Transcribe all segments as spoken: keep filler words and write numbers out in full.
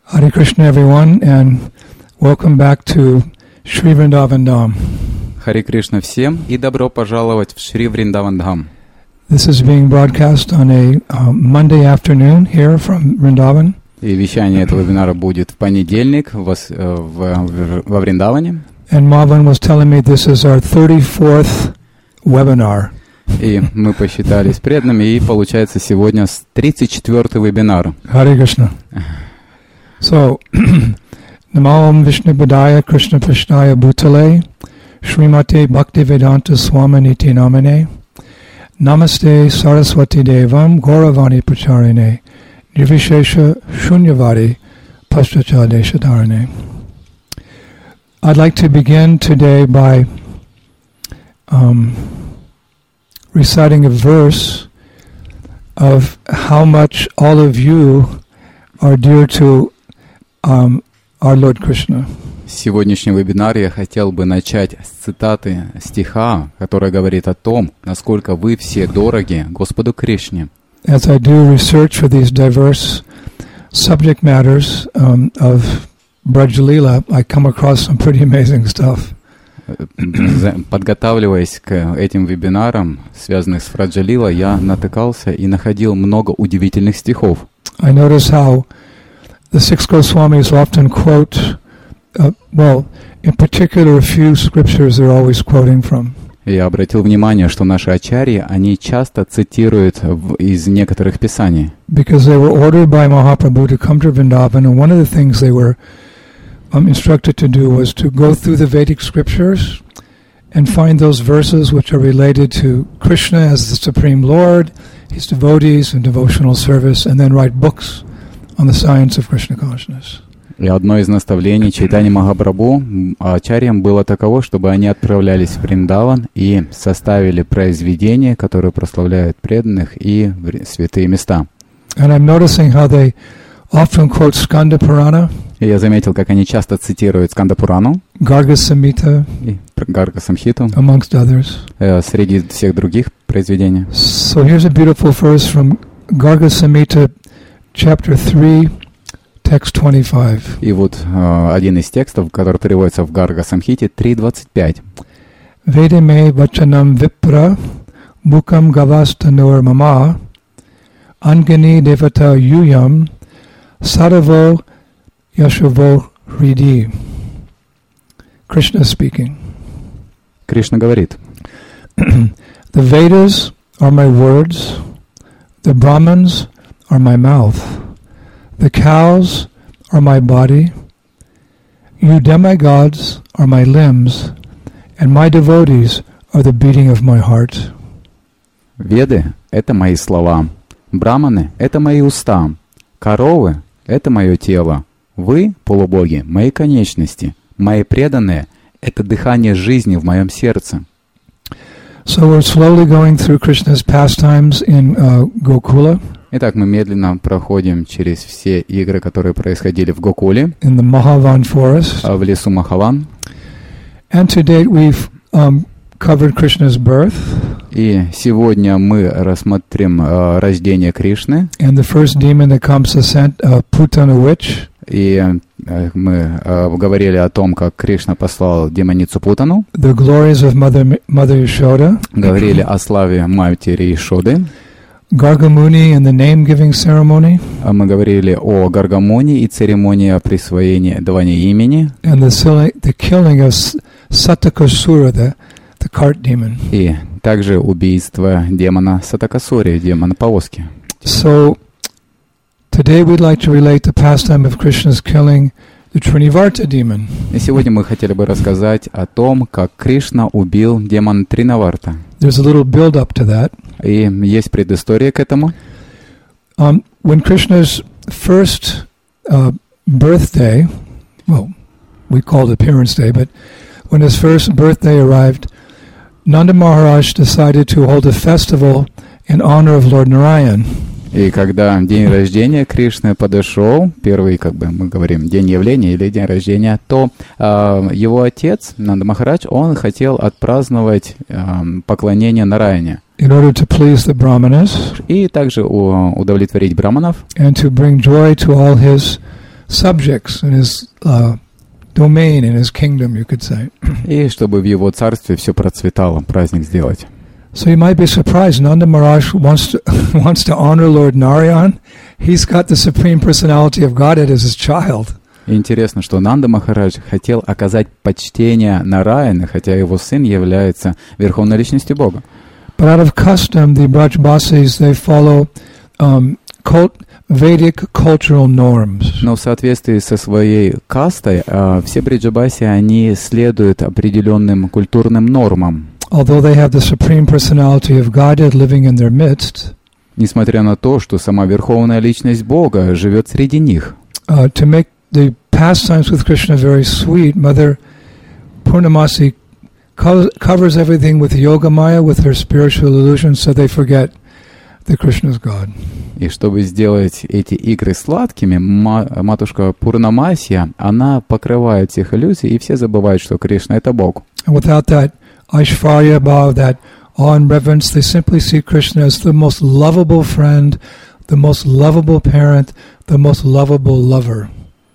Hare Krishna, everyone, and welcome back to Shri Vrindavan Dham. Харе Кришна всем и добро пожаловать в Шри Вриндаван Дхам. This is being broadcast on a uh, Monday afternoon here from Vrindavan. И вещание этого вебинара будет в понедельник в, в, в, во Вриндаване. And Marvin was telling me this is our thirty-fourth webinar. И мы посчитались преданными, и получается сегодня тридцать четвёртый вебинар. Hare Krishna. So, Namo Om Vishnu Padaya Krishna Prishnaya Bhutale Srimate Bhaktivedanta Swaminiti Namane Namaste Saraswati Devam Gauravani Pracharine Nirvishesha Shunyavadi Pastacha Deshadarane. I'd like to begin today by um, reciting a verse of how much all of you are dear to um, our Lord Krishna. Сегодняшний вебинар я хотел бы начать с цитаты стиха, которая говорит о том, насколько вы все дороги Господу Кришне. As I do research for these diverse subject matters um, of Braj Leela, I come across some pretty amazing stuff. Подготавливаясь к этим вебинарам, связанных с Браджа Лила, я натыкался и находил много удивительных стихов. I notice how the six Goswamis often quote, uh, well, in particular, a few scriptures they're always quoting from. Я обратил внимание, что наши ачарьи, они часто цитируют в, из некоторых писаний. Because they were ordered by Mahaprabhu to come to Vrindavan, and one of the things they were um, instructed to do was to go through the Vedic scriptures and find those verses which are related to Krishna as the Supreme Lord, his devotees and devotional service, and then write books on the science of Krishna consciousness. И одно из наставлений Чайтаньи Махапрабху ачарьям было таково, чтобы они отправлялись в Вриндаван и составили произведения, которые прославляют преданных и святые места. And I'm noticing how they often quote Skanda Purana. И я заметил, как они часто цитируют Сканда Пурану, Garga Samhita, и Гарга Самхиту, amongst others. э, среди всех других произведений. So here's a beautiful verse from Garga Samhita, chapter three, text twenty-five. И вот э, один из текстов, который переводится в Гарга Самхите, три двадцать пять. Vedame vachanam vipra mukam gavastanur mama angani devata yuyam sadavo yashavo hridi. Krishna speaking. Кришна говорит: The Vedas are my words, the Brahmans are my mouth, the cows are my body, you demigods are my limbs, and my devotees are the beating of my heart. Веды — это мои слова, браманы — это мои уста, коровы — это мое тело, вы, полубоги, мои конечности, мои преданные — это дыхание жизни в моем сердце. So we're slowly going through Krishna's pastimes in uh, Gokula. Итак, мы медленно проходим через все игры, которые происходили в Гокуле, In the Mahavan forest. в лесу Махаван. And to date we've um, covered Krishna's birth. И сегодня мы рассмотрим э, рождение Кришны. And the first demon that comes to sent, uh, Putana witch. И э, мы э, говорили о том, как Кришна послал демоницу Путану. The glories of Mother, Mother Yashoda. Говорили о славе Матери Ишоды. Gargamuni and the name-giving ceremony. Мы говорили о Гаргамоне и церемонии присвоения давания имени. And the, the killing of Satakasura, the, the cart demon. И также убийство демона Сатакасури, демона повозки. So, today we'd like to relate the pastime of Krishna's killing the Trinivarta demon. И сегодня мы хотели бы рассказать о том, как Кришна убил демона Тринаварта. There's a little build-up to that. И есть предыстория к этому. Um, when Krishna's first uh, birthday, well, we called it Appearance Day, but when his first birthday arrived, Nanda Maharaj decided to hold a festival in honor of Lord Narayan. И когда день рождения Кришны подошел, первый, как бы мы говорим, день явления или день рождения, то э, его отец, Нанда Махарадж, он хотел отпраздновать э, поклонение Нараяне. In order to please the brahmanas, и также у, удовлетворить браманов, and to bring joy to all his subjects, in his uh, domain, in his kingdom, you could say. И чтобы в его царстве все процветало, праздник сделать. So you might be surprised. Nanda Maharaj wants to wants to honor Lord Narayan. He's got the Supreme Personality of Godhead as his child. И интересно, что Нанда Махарадж хотел оказать почтение Нараяне, хотя его сын является верховной личностью Бога. But out of custom, the Brajbasis, they follow um, cult, Vedic cultural norms. Но в соответствии со своей кастой, э, все бриджабаси, они следуют определенным культурным нормам. Although they have the Supreme Personality of Godhead living in their midst, несмотря на то, что сама верховная личность Бога живет среди них. Uh, to make the pastimes with Krishna very sweet, Mother Purnamasi co- covers everything with Yogamaya, with her spiritual illusions, so they forget that Krishna is God. И чтобы сделать эти игры сладкими, ма- матушка Пурнамасия, она покрывает всех иллюзий, и все забывают, что Кришна — это Бог. And without that Aishvarya Bhav, that awe and reverence, they simply see Krishna as the most lovable friend, the most lovable parent, the most lovable lover.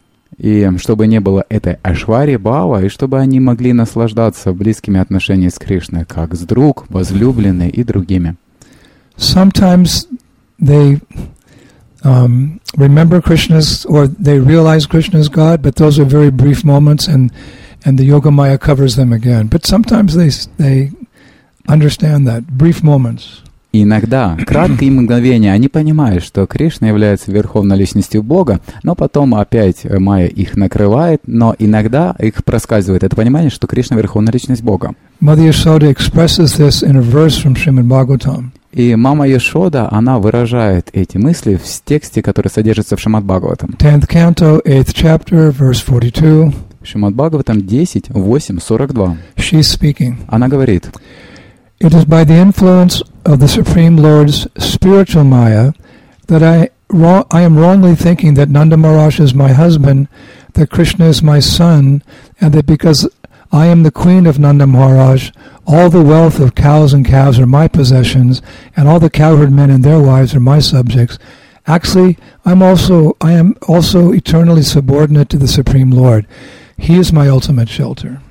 И чтобы не было этой ашвари бхава, и чтобы они могли наслаждаться близкими отношениями с Кришной, как с друг, возлюбленной и другими. Sometimes they um, remember Krishna's, or they realize Krishna is God, but those are very brief moments, and and the Yogamaya covers them again. But sometimes they they understand that, brief moments. И иногда, краткие мгновения, они понимают, что Кришна является верховной личностью Бога, но потом опять Майя их накрывает, но иногда их проскальзывает это понимание, что Кришна — верховная личность Бога. Mother Yashoda expresses this in a verse from Srimad Bhagavatam. И мама Яшода, она выражает эти мысли в тексте, который содержится в Шримад Бхагаватам. tenth canto, eighth chapter, verse forty-two. Шримад Бхагаватам десять, восемь, сорок два. She's speaking. Она говорит: It is by the influence of the Supreme Lord's spiritual Maya that I, wrong, I am wrongly thinking that Nanda Maharaj is my husband, that Krishna is my son, and that because I am the queen of Nanda Maharaj, all the wealth of cows and calves are my possessions, and all the cowherd men and their wives are my subjects. Actually, I'm also, I am also eternally subordinate to the Supreme Lord. He is my ultimate shelter.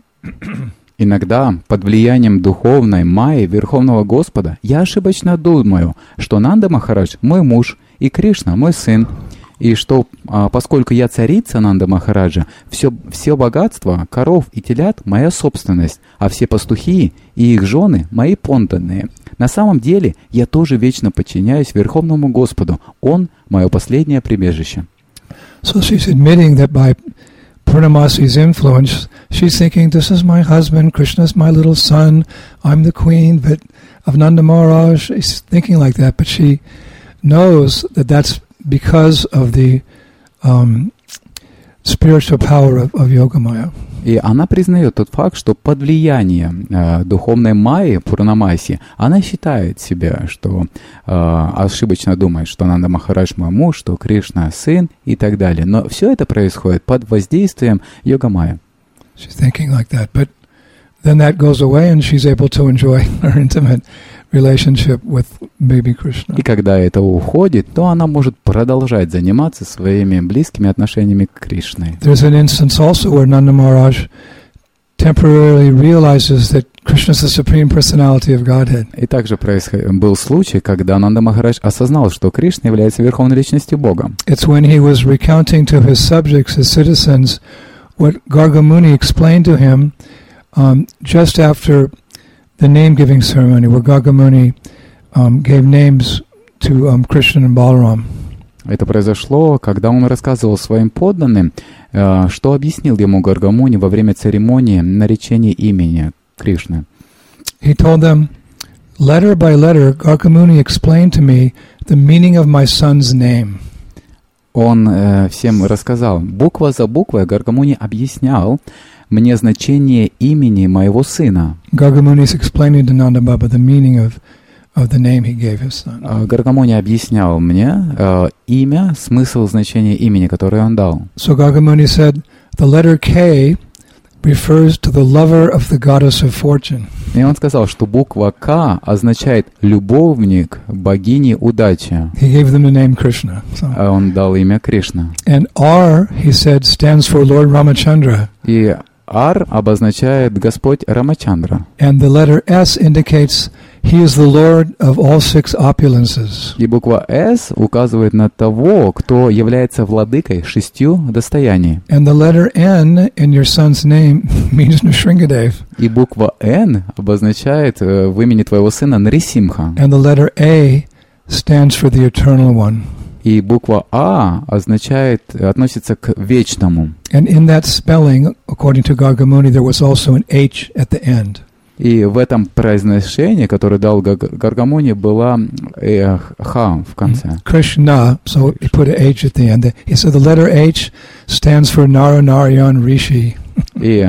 Иногда, под влиянием духовной майи Верховного Господа, я ошибочно думаю, что Нанда Махарадж — мой муж, и Кришна — мой сын, и что, а, поскольку я царица Нанда Махараджа, все, все богатство, коров и телят — моя собственность, а все пастухи и их жены — мои подданные. На самом деле, я тоже вечно подчиняюсь Верховному Господу. Он — мое последнее прибежище. So she's admitting that by Purnamasi's influence, she's thinking, this is my husband, Krishna's my little son, I'm the queen but of Nanda Maharaj. She's thinking like that, but she knows that that's because of the um, spiritual power of, of Yogamaya. И она признает тот факт, что под влиянием э, духовной майи Пурнамаси она считает себя, что э, ошибочно думает, что Нанда Махарадж мой муж, что Кришна сын и так далее. Но все это происходит под воздействием йога-майя. She's thinking like that, but then that goes away and she's able to enjoy her intimate relationship with baby Krishna. И когда это уходит, то она может продолжать заниматься своими близкими отношениями к Кришне. There's an instance also where Nanda Maharaj temporarily realizes that Krishna is the supreme personality of Godhead. И также происход... был случай, когда Нанда Махарадж осознал, что Кришна является верховной личностью Бога. It's when he was recounting to his subjects, his citizens, what Garga Muni explained to him um, just after the name-giving ceremony, where Garga Muni um, gave names to um, Krishna and Balaram. Это произошло, когда он рассказывал своим подданным, э, что объяснил ему Гарга Муни во время церемонии наречения имени Кришны. He told them, letter by letter, Garga Muni explained to me the meaning of my son's name. Он э, всем рассказал, буква за буквой Гарга Муни объяснял мне значение имени моего сына. Garga Muni is explaining to Nanda Baba the meaning of, of the name he gave his son. Гарга Муни объяснял мне э, имя, смысл значения имени, которое он дал. So Garga Muni said, the letter K refers to the lover of the goddess of fortune. И он сказал, что буква К означает «любовник богини удачи». He gave them the name Krishna. So. А он дал имя Кришна. And R, he said, stands for Lord Ramachandra. И Ар обозначает Господь Рамачандра. And the letter S indicates he is the Lord of all six opulences. И буква С указывает на того, кто является владыкой шестью достояний. And the letter N in your son's name means Nrsingadev. И буква Н обозначает э, в имени твоего сына Нрисимха. And the letter A stands for the Eternal One. И буква А означает, относится к вечному. And in that spelling, according to Gargamuni, there was also an H at the end. И в этом произношении, которое дал Гаргамуни, была э, Х в конце. Krishna, so he put an H at the end. He said the letter H stands for Naranarayan Rishi. И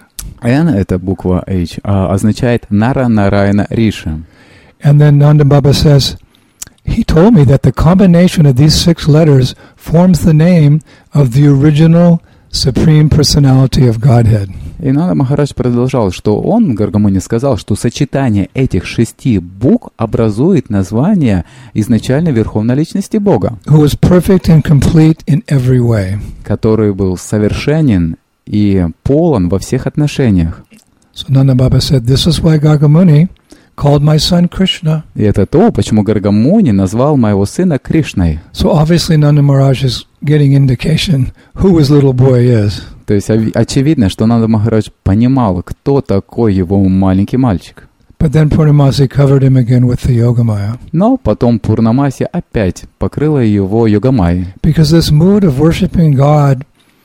Н, это буква H, означает Нара Нараяна Риши. And then Nanda Baba says, he told me that the combination of these six letters forms the name of the original Supreme Personality of Godhead. И Нанда Махарадж продолжал, что он, Гаргамуни, сказал, что сочетание этих шести букв образует название изначальной Верховной Личности Бога, who was perfect and complete in every way. который был совершенен и полон во всех отношениях. So Nanda Baba said, this is why Gargamuni called my son Krishna. И это то, почему Гаргамуни назвал моего сына Кришной. So obviously Nanda Maharaj is getting indication who his little boy is. То есть очевидно, что Нанда Махарадж понимал, кто такой его маленький мальчик. But then Purnamasi covered him again with the Yogamaya. Но потом Пурнамаси опять покрыла его Йогамайей. Because this mood of worshiping God,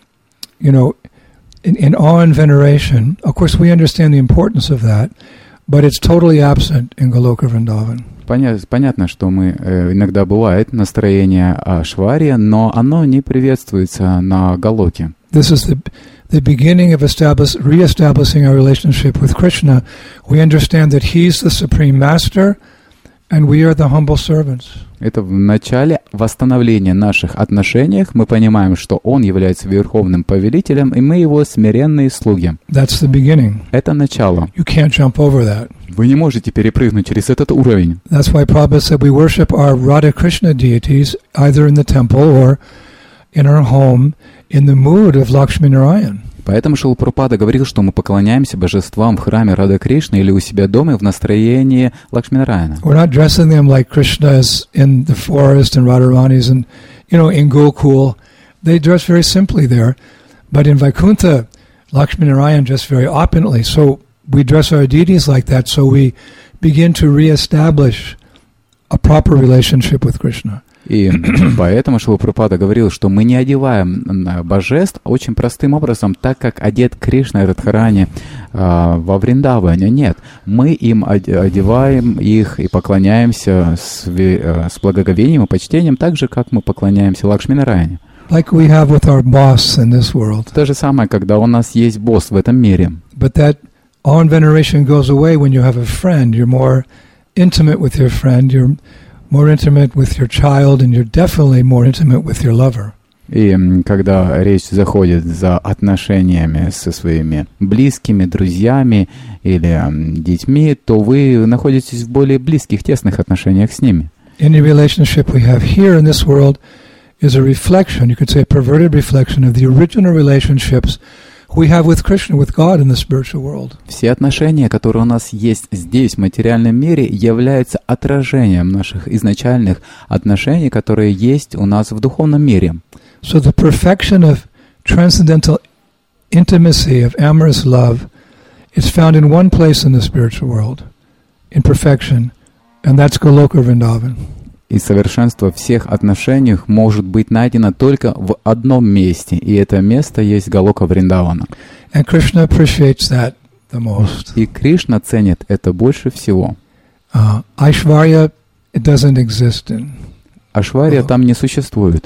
you know, in, in awe and veneration, of course we understand the importance of that, but it's totally absent in Goloka Vrindavan. Понятно, что мы э, иногда бывает настроение Ашварья, но оно не приветствуется на Галоке. This is the the beginning of establish, re-establishing our relationship with Krishna. We understand that He's the Supreme Master, and we are the humble servants. Это в начале восстановления наших отношений. Мы понимаем, что Он является Верховным Повелителем, и мы Его смиренные слуги. That's the beginning. Это начало. You can't jump over that. Вы не можете перепрыгнуть через этот уровень. That's why Prabhupada said we worship our Radha Krishna deities either in the temple or in our home in the mood of Lakshmi Narayan. Поэтому Шрила Прабхупада говорил, что мы поклоняемся божествам в храме Рада Кришны или у себя дома в настроении Лакшми Нараяна. We're not dressing them like Krishna is in the forest and Radharani's and, you know, in Gokul. They dress very simply there. But in Vaikuntha, Lakshmi Narayan dress very opulently. So we dress our deities like that, so we begin to re-establish a proper relationship with Krishna. И поэтому Шрила Прабхупада говорил, что мы не одеваем божеств очень простым образом, так как одет Кришна и Радхарани э, во Вриндаване. Нет, мы им одеваем их и поклоняемся с, э, с благоговением и почтением, так же, как мы поклоняемся Лакшми Нараяне. Like we have with our boss in this world. То же самое, когда у нас есть босс в этом мире. But that awe and veneration goes away when you have a friend. You're more intimate with your friend. You're more intimate with your child, and you're definitely more intimate with your lover. И когда речь заходит за отношениями со своими близкими, друзьями или детьми, то вы находитесь в более близких, тесных отношениях с ними. Any relationship we have here in this world is a reflection, you could say a perverted reflection of the original relationships we have with Krishna, with God in the spiritual world. Все отношения, которые у нас есть здесь, в материальном мире, являются отражением наших изначальных отношений, которые есть у нас в духовном мире. So the perfection of transcendental intimacy, of amorous love, is found in one place in the spiritual world, in perfection, and that's Goloka Vrindavan. И совершенство всех отношений может быть найдено только в одном месте, и это место есть Галока Вриндавана. And Krishna appreciates that the most. И Кришна ценит это больше всего. Uh, Aishvarya, it doesn't exist in. Ашварья там не существует.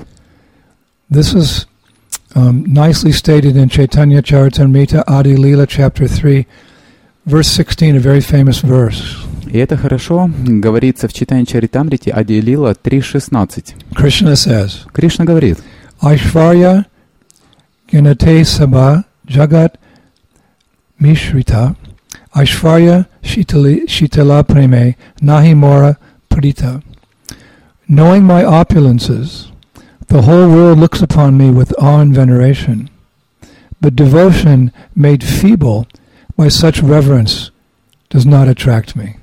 This is um, nicely stated in Chaitanya Charitamrita Adi Leela, chapter three, verse sixteen, a very famous verse. И это хорошо говорится в Чайтанья Чаритамрите Ади Лила три шестнадцать. Krishna says, Кришна говорит, Aishvarya ginate sabha jagat mishrita, Aishvarya shitali, shitala preme, nahi mora prita. Knowing my opulences, the whole world looks upon me with awe and veneration. But devotion made feeble by such reverence does not attract me.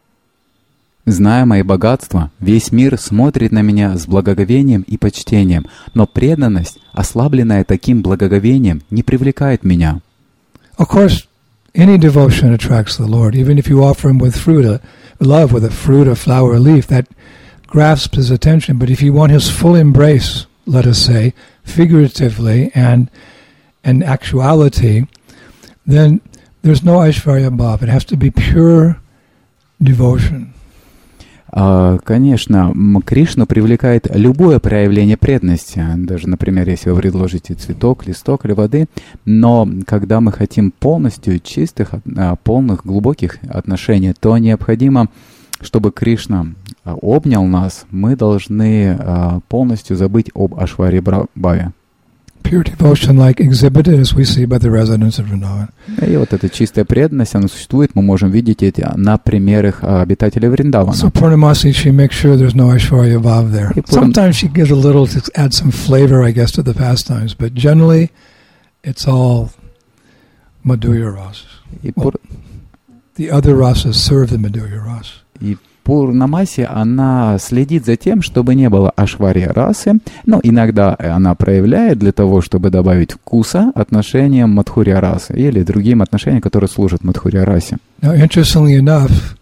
Зная мои богатства, весь мир смотрит на меня с благоговением и почтением, но преданность, ослабленная таким благоговением, не привлекает меня. Of course, any devotion attracts the Lord, even if you offer Him with fruit, a love with a fruit, a flower, a leaf, that grasps His attention. But if you want His full embrace, let us say, figuratively and in actuality, then there's no Aishvarya Bhav. It has to be pure devotion. Uh, конечно, Кришну привлекает любое проявление преданности, даже, например, если вы предложите цветок, листок или воды, но когда мы хотим полностью чистых, полных, глубоких отношений, то необходимо, чтобы Кришна обнял нас, мы должны полностью забыть об Ашваре Бхаве. Pure devotion, like exhibited, as we see by the residents of Vrindavan. И вот эта чистая преданность, она существует, мы можем видеть это на примерах обитателей Вриндавана. So Purnamasi, she makes sure there's no Aishwarya Bhav there. Sometimes she gives a little to add some flavor, I guess, to the pastimes, but generally it's all Madhurya Ras. Well, the other rasas serve the Madhurya Ras. И Пурнамаси, она следит за тем, чтобы не было ашварья расы, но иногда она проявляет для того, чтобы добавить вкуса отношениям мадхурья расы или другим отношениям, которые служат мадхурья расе. Now, interestingly enough,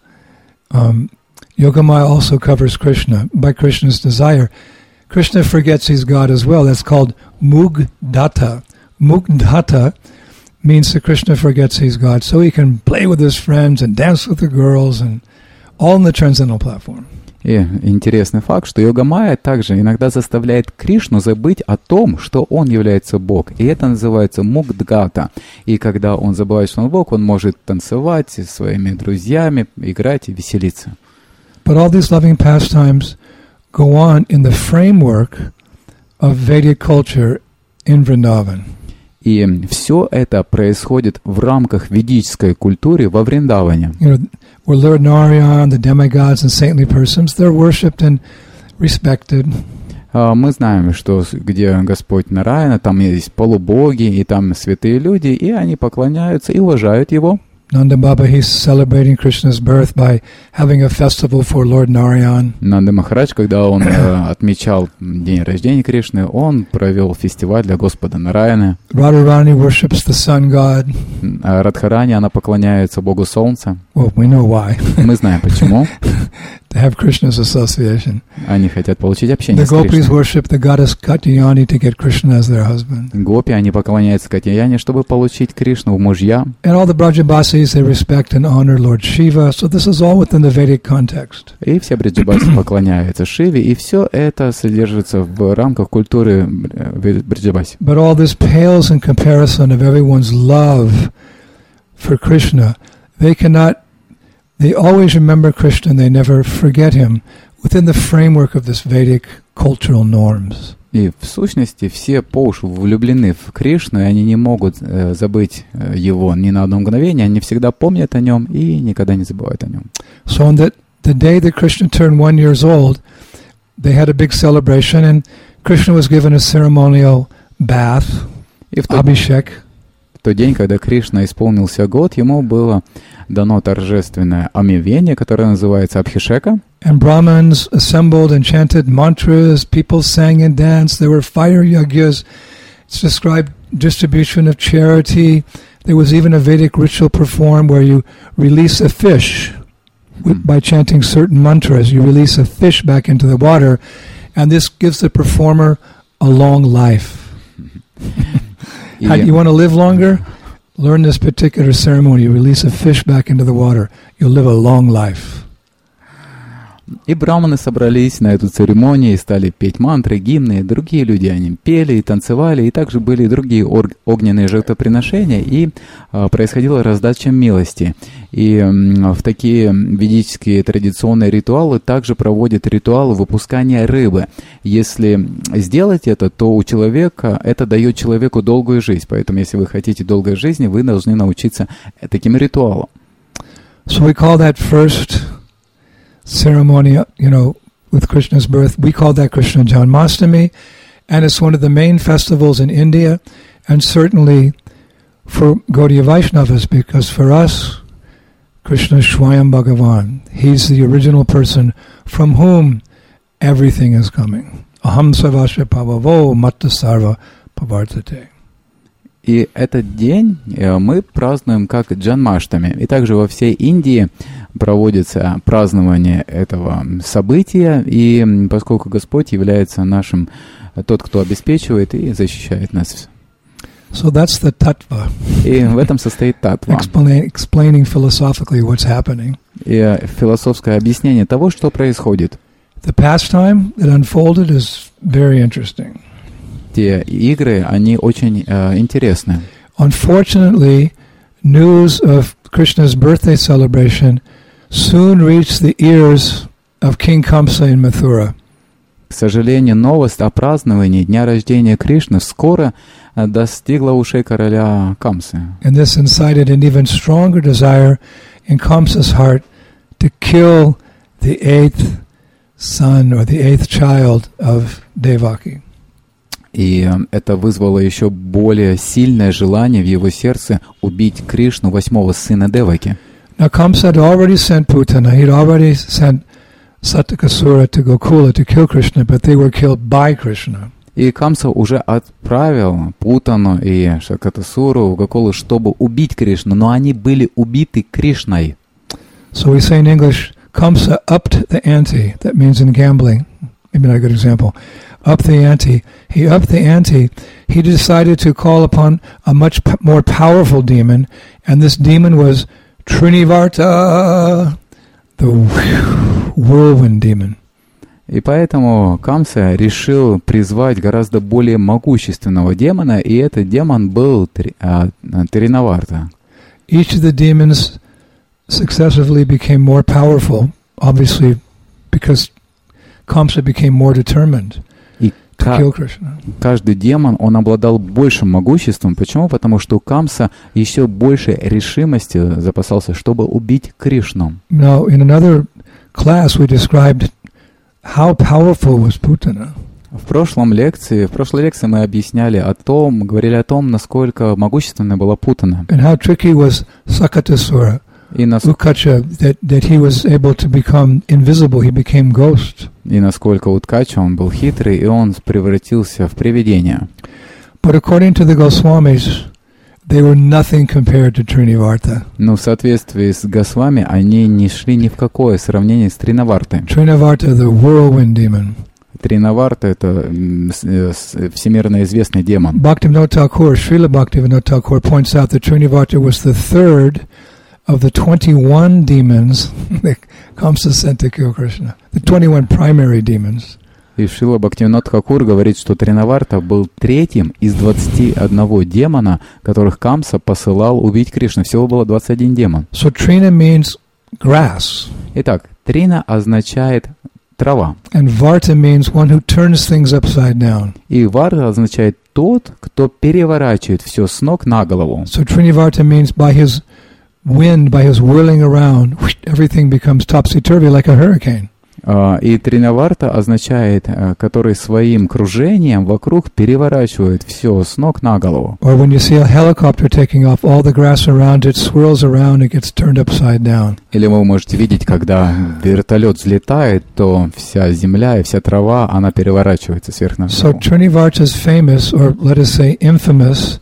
um, Yogamaya also covers Krishna by Krishna's desire. Krishna forgets he's God as well. That's called Mugdhata. Mugdhata means that Krishna forgets he's God, so he can play with his friends and dance with the girls and all on the transcendental platform. И интересный факт, что Йога-майя также иногда заставляет Кришну забыть о том, что он является Бог. И это называется мукдгата. И когда он забывает, что он Бог, он может танцевать со своими друзьями, играть и веселиться. But all these loving pastimes go on in the framework of Vedic culture in Vrindavan. И все это происходит в рамках ведической культуры во Вриндаване. You know, where Lord Narayan, the demigods and saintly persons, they're worshipped and respected. Uh, мы знаем, что где Господь Нараяна, там есть полубоги, и там святые люди, и они поклоняются и уважают Его. Nanda Baba, he's celebrating Krishna's birth by having a festival for Lord Narayan. Нанда Махарадж, когда он uh, отмечал день рождения Кришны, он провел фестиваль для Господа Нараяны. Radharani worships the sun god. Uh, Радхарани, она поклоняется Богу Солнца. Well, we know why. Мы знаем почему. To have Krishna's association. Они хотят получить общение the с Кришной. The gopis worship the goddess Katyayani to get Krishna as their husband. Гопи, они поклоняются Катьяяне, чтобы получить Кришну в мужья. And all the Brajabasis, they respect and honor Lord Shiva. So this is all within the Vedic context. И все бриджабаси поклоняются Шиве, и все это содержится в рамках культуры бриджабаси. But all this pales in comparison of everyone's love for Krishna. They cannot. They always remember Krishna and they never forget him within the framework of this Vedic cultural norms. И в сущности все по уши влюблены в Кришну, и они не могут э, забыть э, его ни на одно мгновение, они всегда помнят о нем и никогда не забывают о нем. So on that the day that Krishna turned one years old, they had a big celebration and Krishna was given a ceremonial bath, Abhishek. В тот день, когда Кришна исполнился год, ему было дано торжественное омовение, которое называется Абхишека. And Brahmins assembled and chanted mantras, people sang and danced, there were fire yagyas, it's described distribution of charity, there was even a Vedic ritual performed where you release a fish with, by chanting certain mantras, you release a fish back into the water, and this gives the performer a long life. How do you want to live longer? Learn this particular ceremony. You release a fish back into the water. You'll live a long life. И браманы собрались на эту церемонию и стали петь мантры, гимны. Другие люди, они пели и танцевали, и также были и другие ор- огненные жертвоприношения, и а, происходила раздача милости. И м, в такие ведические традиционные ритуалы также проводят ритуалы выпускания рыбы. Если сделать это, то у человека, это дает человеку долгую жизнь. Поэтому, если вы хотите долгой жизни, вы должны научиться таким ритуалам. So we call that first ceremony, you know, with Krishna's birth, we call that Krishna Janmashtami, and it's one of the main festivals in India, and certainly for Gaudiya Vaishnavas, because for us, Krishna is Swayam Bhagavan. He's the original person from whom everything is coming. Aham savasya pavavo matta sarva pavartate. И этот день мы празднуем как Джанмаштами. И также во всей Индии проводится празднование этого события. И поскольку Господь является нашим, тот, кто обеспечивает и защищает нас. So that's the tattva. И в этом состоит татва. Explain, explaining philosophically what's happening. И философское объяснение того, что происходит. The pastime that unfolded is very interesting. Те игры, они очень э, интересны. Unfortunately, news of Krishna's birthday celebration soon reached the ears of King Kamsa in Mathura. К сожалению, новость о праздновании дня рождения Кришны скоро достигла ушей короля Камсы. And this incited an even stronger desire in Kamsa's heart to kill the eighth son or the eighth child of Devaki. И это вызвало еще более сильное желание в его сердце убить Кришну, восьмого сына Деваки. Now Kamsa had already sent Putana, he'd already sent Satakasura to Gokula to kill Krishna, but they were killed by Krishna. И Камса уже отправил Путану и Шакатасуру в Гокулу, чтобы убить Кришну, но они были убиты Кришной. So we say in English, Kamsa upped the ante. That means in gambling. Maybe not a good example. Up the ante. He upped the ante. He decided to call upon a much p- more powerful demon, and this demon was Trinivarta, the whirlwind demon. И поэтому Камса решил призвать гораздо более могущественного демона, и этот демон был Три, а, Тринаварта. Each of the demons successively became more powerful, obviously, because Kamsa became more determined И to ка- kill Krishna. каждый демон, он обладал большим могуществом. Почему? Потому что Камса еще больше решимости запасался, чтобы убить Кришну. Now, in another class, we described how powerful was Putana. В прошлом лекции, в прошлой лекции мы объясняли о том, говорили о том, насколько могущественной была Путана. And how tricky was Sakatasura, И, нас, Ukacha, that, that he was able to become invisible, he became ghost. и насколько Уткача, он был хитрый, и он превратился в привидение. But according to the Goswamis, they were nothing compared to Trinivarta. Но в соответствии с Госвами они не шли ни в какое сравнение с Тринавартой. Trinivarta, the whirlwind demon. Тринаварта — это м, с- с- всемирно известный демон. Bhaktivinoda Thakur, Srila Bhaktivinoda Thakur points out that Trinivarta was the third of the twenty-one demons that Kamsa sent to kill Krishna. The twenty-one primary demons. И Шрила Бхактивинод Тхакур говорит, что Тринаварта был третьим из двадцати одного демона, которых Камса посылал убить Кришну. Всего было двадцать один демон. So Trina means grass, Итак, Трина означает трава. and Varta means one who turns things upside down. И Варта означает тот, кто переворачивает все с ног на голову. So Trinivarta means by his wind, by his whirling around, whoosh, everything becomes topsy-turvy like a hurricane. А, И Тринаварта означает, а, который своим кружением вокруг переворачивает все с ног на голову. Or when you see a helicopter taking off, all the grass around it swirls around, it gets turned upside down. Или вы можете видеть, когда вертолет взлетает, то вся земля и вся трава, она переворачивается сверх на So голову. Trinivarta is famous, or let us say infamous,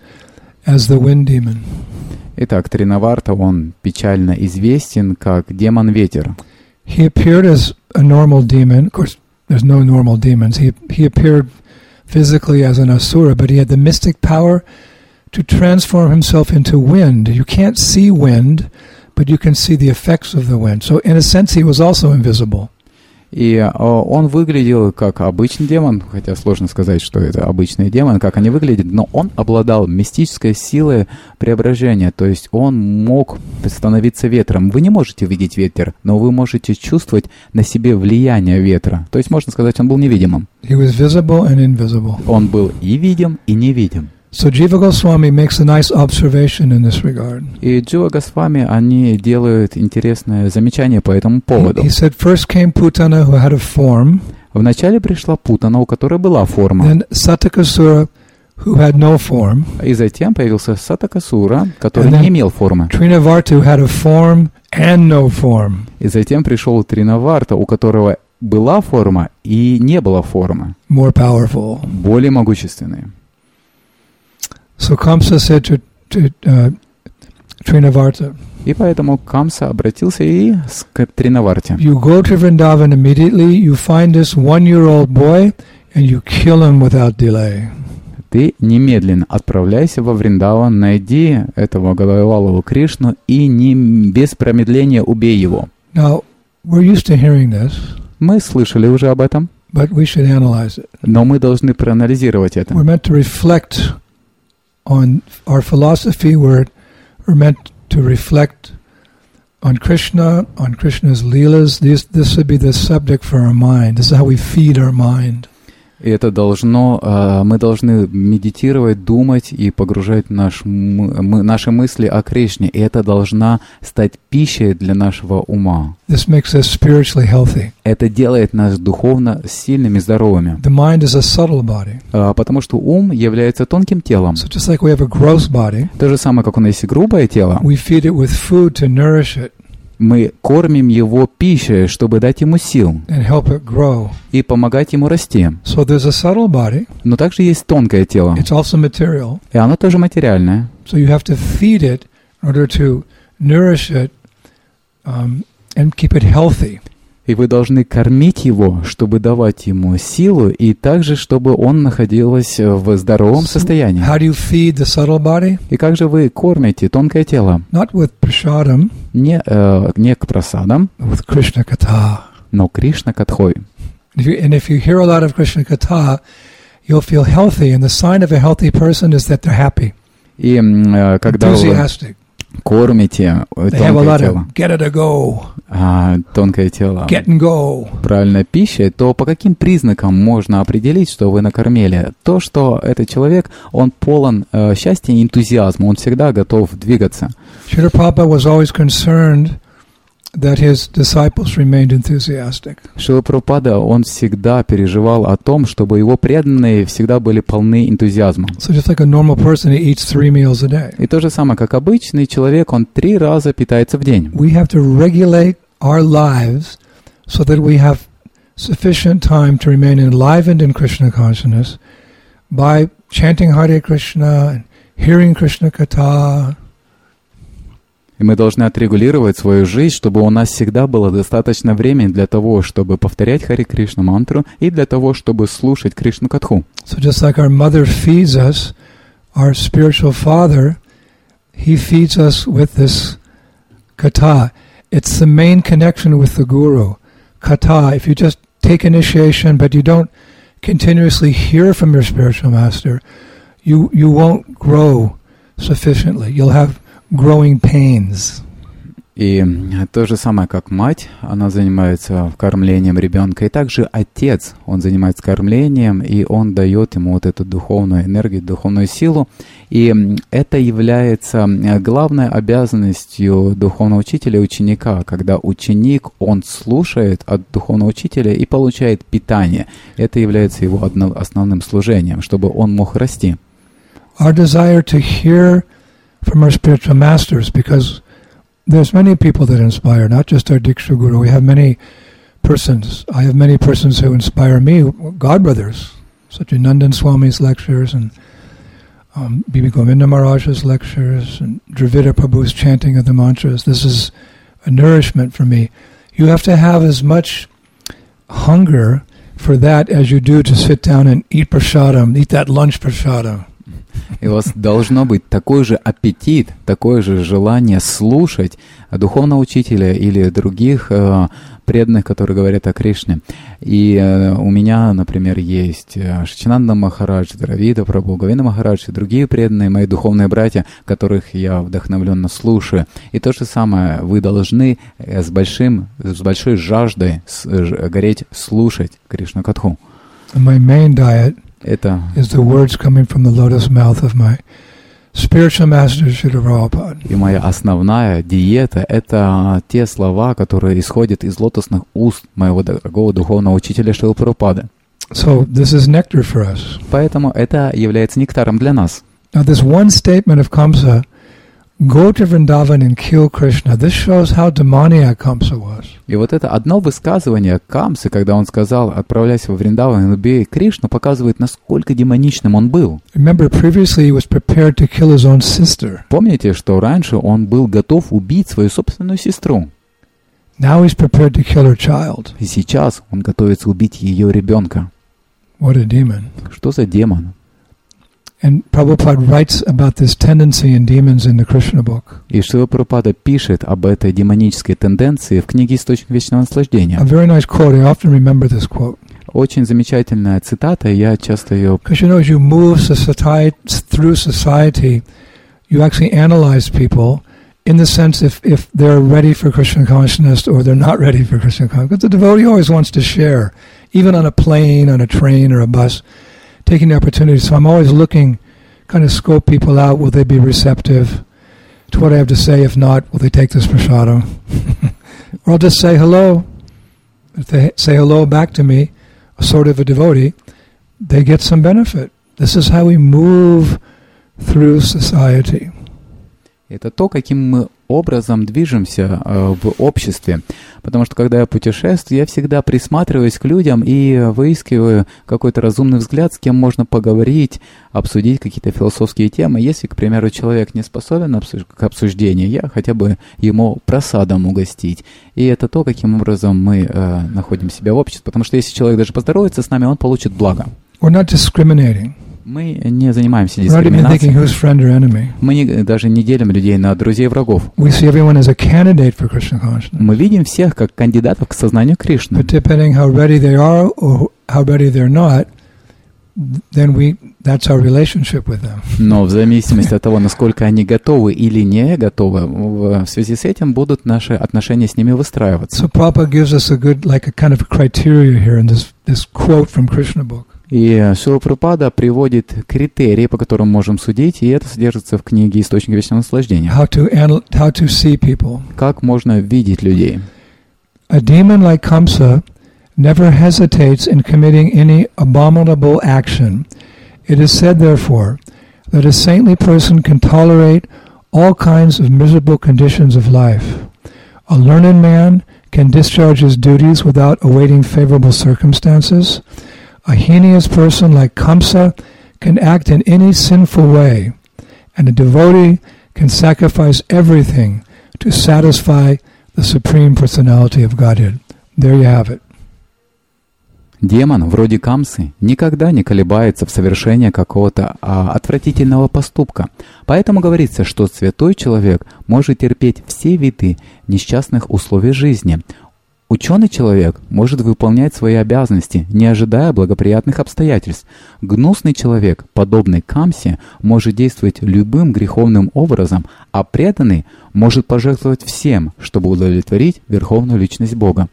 as the wind demon. Итак, Тринаварта, он печально известен как демон-ветер. He appeared as a normal demon. Of course, there's no normal demons. He he appeared physically as an asura, but he had the mystic power to transform himself into wind. You can't see wind, but you can see the effects of the wind. So in a sense, he was also invisible. И э, он выглядел как обычный демон, хотя сложно сказать, что это обычный демон, как они выглядят, но он обладал мистической силой преображения, то есть он мог становиться ветром. Вы не можете видеть ветер, но вы можете чувствовать на себе влияние ветра. То есть, можно сказать, он был невидимым. He was visible and invisible. Он был и видим, и невидим. So Jiva Goswami makes a nice observation in this regard. И Джива Госвами, они делают интересное замечание по этому поводу. He said, first came Putana, who had a form. Вначале пришла Путана, у которой была форма. Then Satakasura, who had no form. И затем появился Сатакасура, который And не then имел формы. Trinavarta, who had a form and no form. И затем пришел Тринаварта, у которого была форма и не было формы. More powerful. Более могущественный. So Kamsa said to, to uh, Trinavarta, И поэтому Камса обратился и к Тринаварте. you go to Vrindavan immediately, you find this one-year-old boy, and you kill him without delay. Ты немедленно отправляйся во Вриндаван, найди этого Галавалову Кришну и не, без промедления убей его. Now, we're used to hearing this, Мы слышали уже об этом, but we should analyze it. но мы должны проанализировать это. We're meant to reflect on our philosophy, we're, we're meant to reflect on Krishna, on Krishna's leelas. This, this should be the subject for our mind. This is how we feed our mind. И это должно, э, мы должны медитировать, думать и погружать наш, мы, наши мысли о Кришне. И это должна стать пищей для нашего ума. This makes us spiritually healthy. Это делает нас духовно сильными, здоровыми. The mind is a subtle body. Э, потому что ум является тонким телом. So just like we have a gross body, То же самое, как у нас есть грубое тело, we feed it with food to nourish it мы кормим его пищей, чтобы дать ему сил and help it grow. и помогать ему расти. So there's a subtle body. Но также есть тонкое тело, It's also material. и оно тоже материальное. So you have to feed it in order to nourish it um, and keep it healthy. И вы должны кормить его, чтобы давать ему силу, и также, чтобы он находился в здоровом состоянии. How do you feed the subtle body? И как же вы кормите тонкое тело? Not with prasadam, Не, э, не к прасадам, but with Krishna Katha. но Кришна Катхой. If you, and if you hear a lot of Krishna Katha, you'll feel healthy. And the sign of a healthy person is that they're happy, И э, когда вы enthusiastic. кормите They have a тонкое lot тело, of get it or go, а, тонкое тело get and go. правильной пищей, то по каким признакам можно определить, что вы накормили? То, что этот человек, он полон э, счастья и энтузиазма, он всегда готов двигаться. Srila Prabhupada was always concerned that his disciples remained enthusiastic. Шрила Прабхупада, он всегда переживал о том, чтобы его преданные всегда были полны энтузиазма. So just like a normal person, he eats three meals a day. И то же самое, как обычный человек, он три раза питается в день. We have to regulate our lives so that we have sufficient time to remain enlivened in Krishna consciousness by chanting Hare Krishna and hearing Krishna Katha. И мы должны отрегулировать свою жизнь, чтобы у нас всегда было достаточно времени для того, чтобы повторять Харе Кришна мантру и для того, чтобы слушать Кришну Катху. So just like our mother feeds us, our spiritual father, he feeds us with this Katha. It's the main connection with the Guru. Katha, if you just take initiation but you don't continuously hear from your spiritual master, you, you won't grow sufficiently. You'll have growing pains. И то же самое, как мать, она занимается кормлением ребенка, и также отец, он занимается кормлением, и он дает ему вот эту духовную энергию, духовную силу. И это является главной обязанностью духовного учителя и ученика, когда ученик, он слушает от духовного учителя и получает питание. Это является его основным служением, чтобы он мог расти. Our desire to hear from our spiritual masters, because there's many people that inspire, not just our Diksha Guru. We have many persons. I have many persons who inspire me, godbrothers, such as Nandan Swami's lectures and um, Bibi Govinda Maharaj's lectures and Dravida Prabhu's chanting of the mantras. This is a nourishment for me. You have to have as much hunger for that as you do to sit down and eat prasadam, eat that lunch prasadam. И у вас должно быть такой же аппетит, такое же желание слушать духовного учителя или других э, преданных, которые говорят о Кришне. И э, у меня, например, есть Шачинанда Махарадж, Дравида Прабху, Говинда Махарадж и другие преданные мои духовные братья, которых я вдохновленно слушаю. И то же самое, вы должны с, большим, с большой жаждой с, гореть слушать Кришна Катху. My main diet Это is the words coming from the lotus mouth of my spiritual master Srila Prabhupada. И моя основная диета — это те слова, которые исходят из лотосных уст моего дорогого духовного учителя Шрилы Прабхупады. So this is nectar for us. Поэтому это является нектаром для нас. Now this one statement of Kamsa, go to Vrindavan and kill Krishna, this shows how demoniac Kamsa was. И вот это одно высказывание Камсы, когда он сказал, отправляйся во Вриндаван и убей Кришну, показывает, насколько демоничным он был. Remember, previously he was prepared to kill his own sister. Помните, что раньше он был готов убить свою собственную сестру? Now he's prepared to kill her child. И сейчас он готовится убить ее ребенка. What a demon. Что за демон? And Prabhupada writes about this tendency in demons in the Krishna book. И Шрила Прабхупада пишет об этой демонической тенденции в книге «Источник вечного наслаждения». A very nice quote. I often remember this quote. Очень замечательная цитата, я часто ее... Because you know, as you move society, through society, you actually analyze people in the sense if, if they're ready for Krishna consciousness or they're not ready for Krishna consciousness. Because the devotee always wants to share, even on a plane, on a train, or a bus, taking the opportunity. So I'm always looking, kind of scope people out. Will they be receptive to what I have to say? If not, will they take this prasadam? Or I'll just say hello. If they say hello back to me, a sort of a devotee, they get some benefit. This is how we move through society. Это то, каким мы образом движемся э, в обществе. Потому что, когда я путешествую, я всегда присматриваюсь к людям и выискиваю какой-то разумный взгляд, с кем можно поговорить, обсудить какие-то философские темы. Если, к примеру, человек не способен обсуж- к обсуждению, я хотя бы ему просадом угостить. И это то, каким образом мы э, находим себя в обществе. Потому что если человек даже поздоровается с нами, он получит благо. We're not discriminating. Мы не занимаемся We're not even thinking дискриминацией. who's friend or enemy. Мы не, даже не делим людей на друзей и врагов. We see everyone as a candidate for Krishna consciousness. Мы видим всех как кандидатов к сознанию Кришны. But depending how ready they are or how ready they're not, then we that's our relationship with them. Но в зависимости от того, насколько они готовы или не готовы, в связи с этим будут наши отношения с ними выстраиваться. So Prabhupada gives us a good, like a kind of criteria here in this this quote from Krishna book. И Шрила Прабхупада приводит критерии, по которым можем судить, и это содержится в книге «Источник вечного наслаждения». How to anal- how to see people. Как можно видеть людей? A demon like Kamsa never hesitates in committing any abominable action. It is said, therefore, that a saintly person can tolerate all kinds of miserable conditions of life. A learned man can discharge his duties without awaiting favorable circumstances. A heinous person like Kamsa can act in any sinful way, and a devotee can sacrifice everything to satisfy the Supreme Personality of Godhead. There you have it. Демон, вроде Камсы, никогда не колебается в совершении какого-то а, отвратительного поступка. Поэтому говорится, что святой человек может терпеть все виды несчастных условий жизни. Ученый человек может выполнять свои обязанности, не ожидая благоприятных обстоятельств. Гнусный человек, подобный Камсе, может действовать любым греховным образом, а преданный может пожертвовать всем, чтобы удовлетворить Верховную Личность Бога.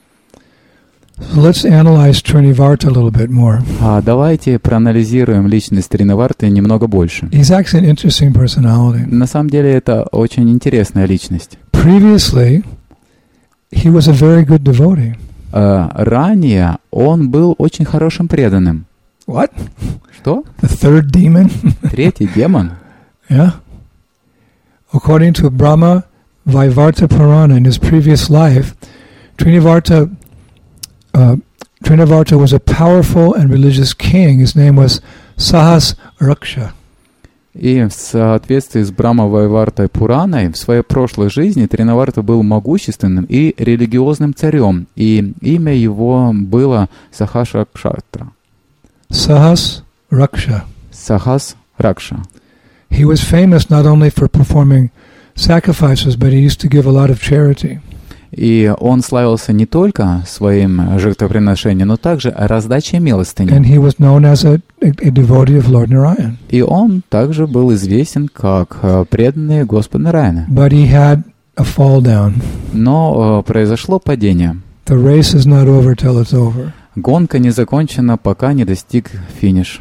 So let's analyze Trinivarta a little bit more. А давайте проанализируем личность Тринаварты немного больше. He's actually an interesting personality. На самом деле это очень интересная личность. Previously, he was a very good devotee. Uh, ранее он был очень хорошим преданным. What? Что? The third demon? Третий демон? Yeah. According to Brahma Vaivarta Purana, in his previous life, Trinivarta, uh, Trinivarta was a powerful and religious king. His name was Sahas Raksha. И в соответствии с Брахма Вайвартой Пураной, в своей прошлой жизни Тринаварта был могущественным и религиозным царем, и имя его было Сахас Ракшатра. Sahas Raksha. Сахас Ракша. He was famous not only for performing sacrifices, but he used to give a lot of charity. И он славился не только своим жертвоприношением, но также раздачей милостыни. And he was known as a, a, a devotee of Lord Narayan. И он также был известен как преданный Господа Нараяна. But he had a fall down. Но э, произошло падение. The race is not over till it's over. Гонка не закончена, пока не достиг финиш.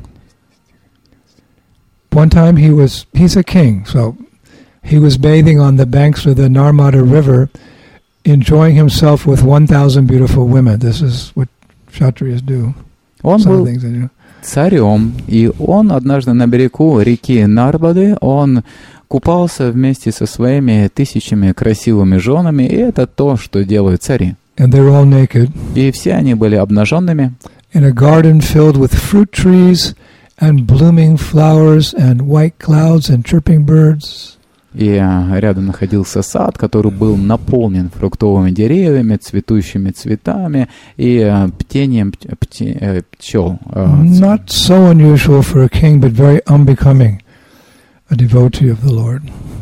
One time he was, he's a king, so he was bathing on the banks of the Narmada River, enjoying himself with one thousand beautiful women. This is what Kshatriyas do. Он Some был things they do. царем, и он однажды на берегу реки Нарбады, он купался вместе со своими тысячами красивыми женами, и это то, что делают цари. And they were all naked. И все они были обнаженными. In a garden filled with fruit trees and blooming flowers and white clouds and chirping birds. И рядом находился сад, который был наполнен фруктовыми деревьями, цветущими цветами и птением пте, пчел. Not so unusual for a king, but very unbecoming, a devotee of the Lord.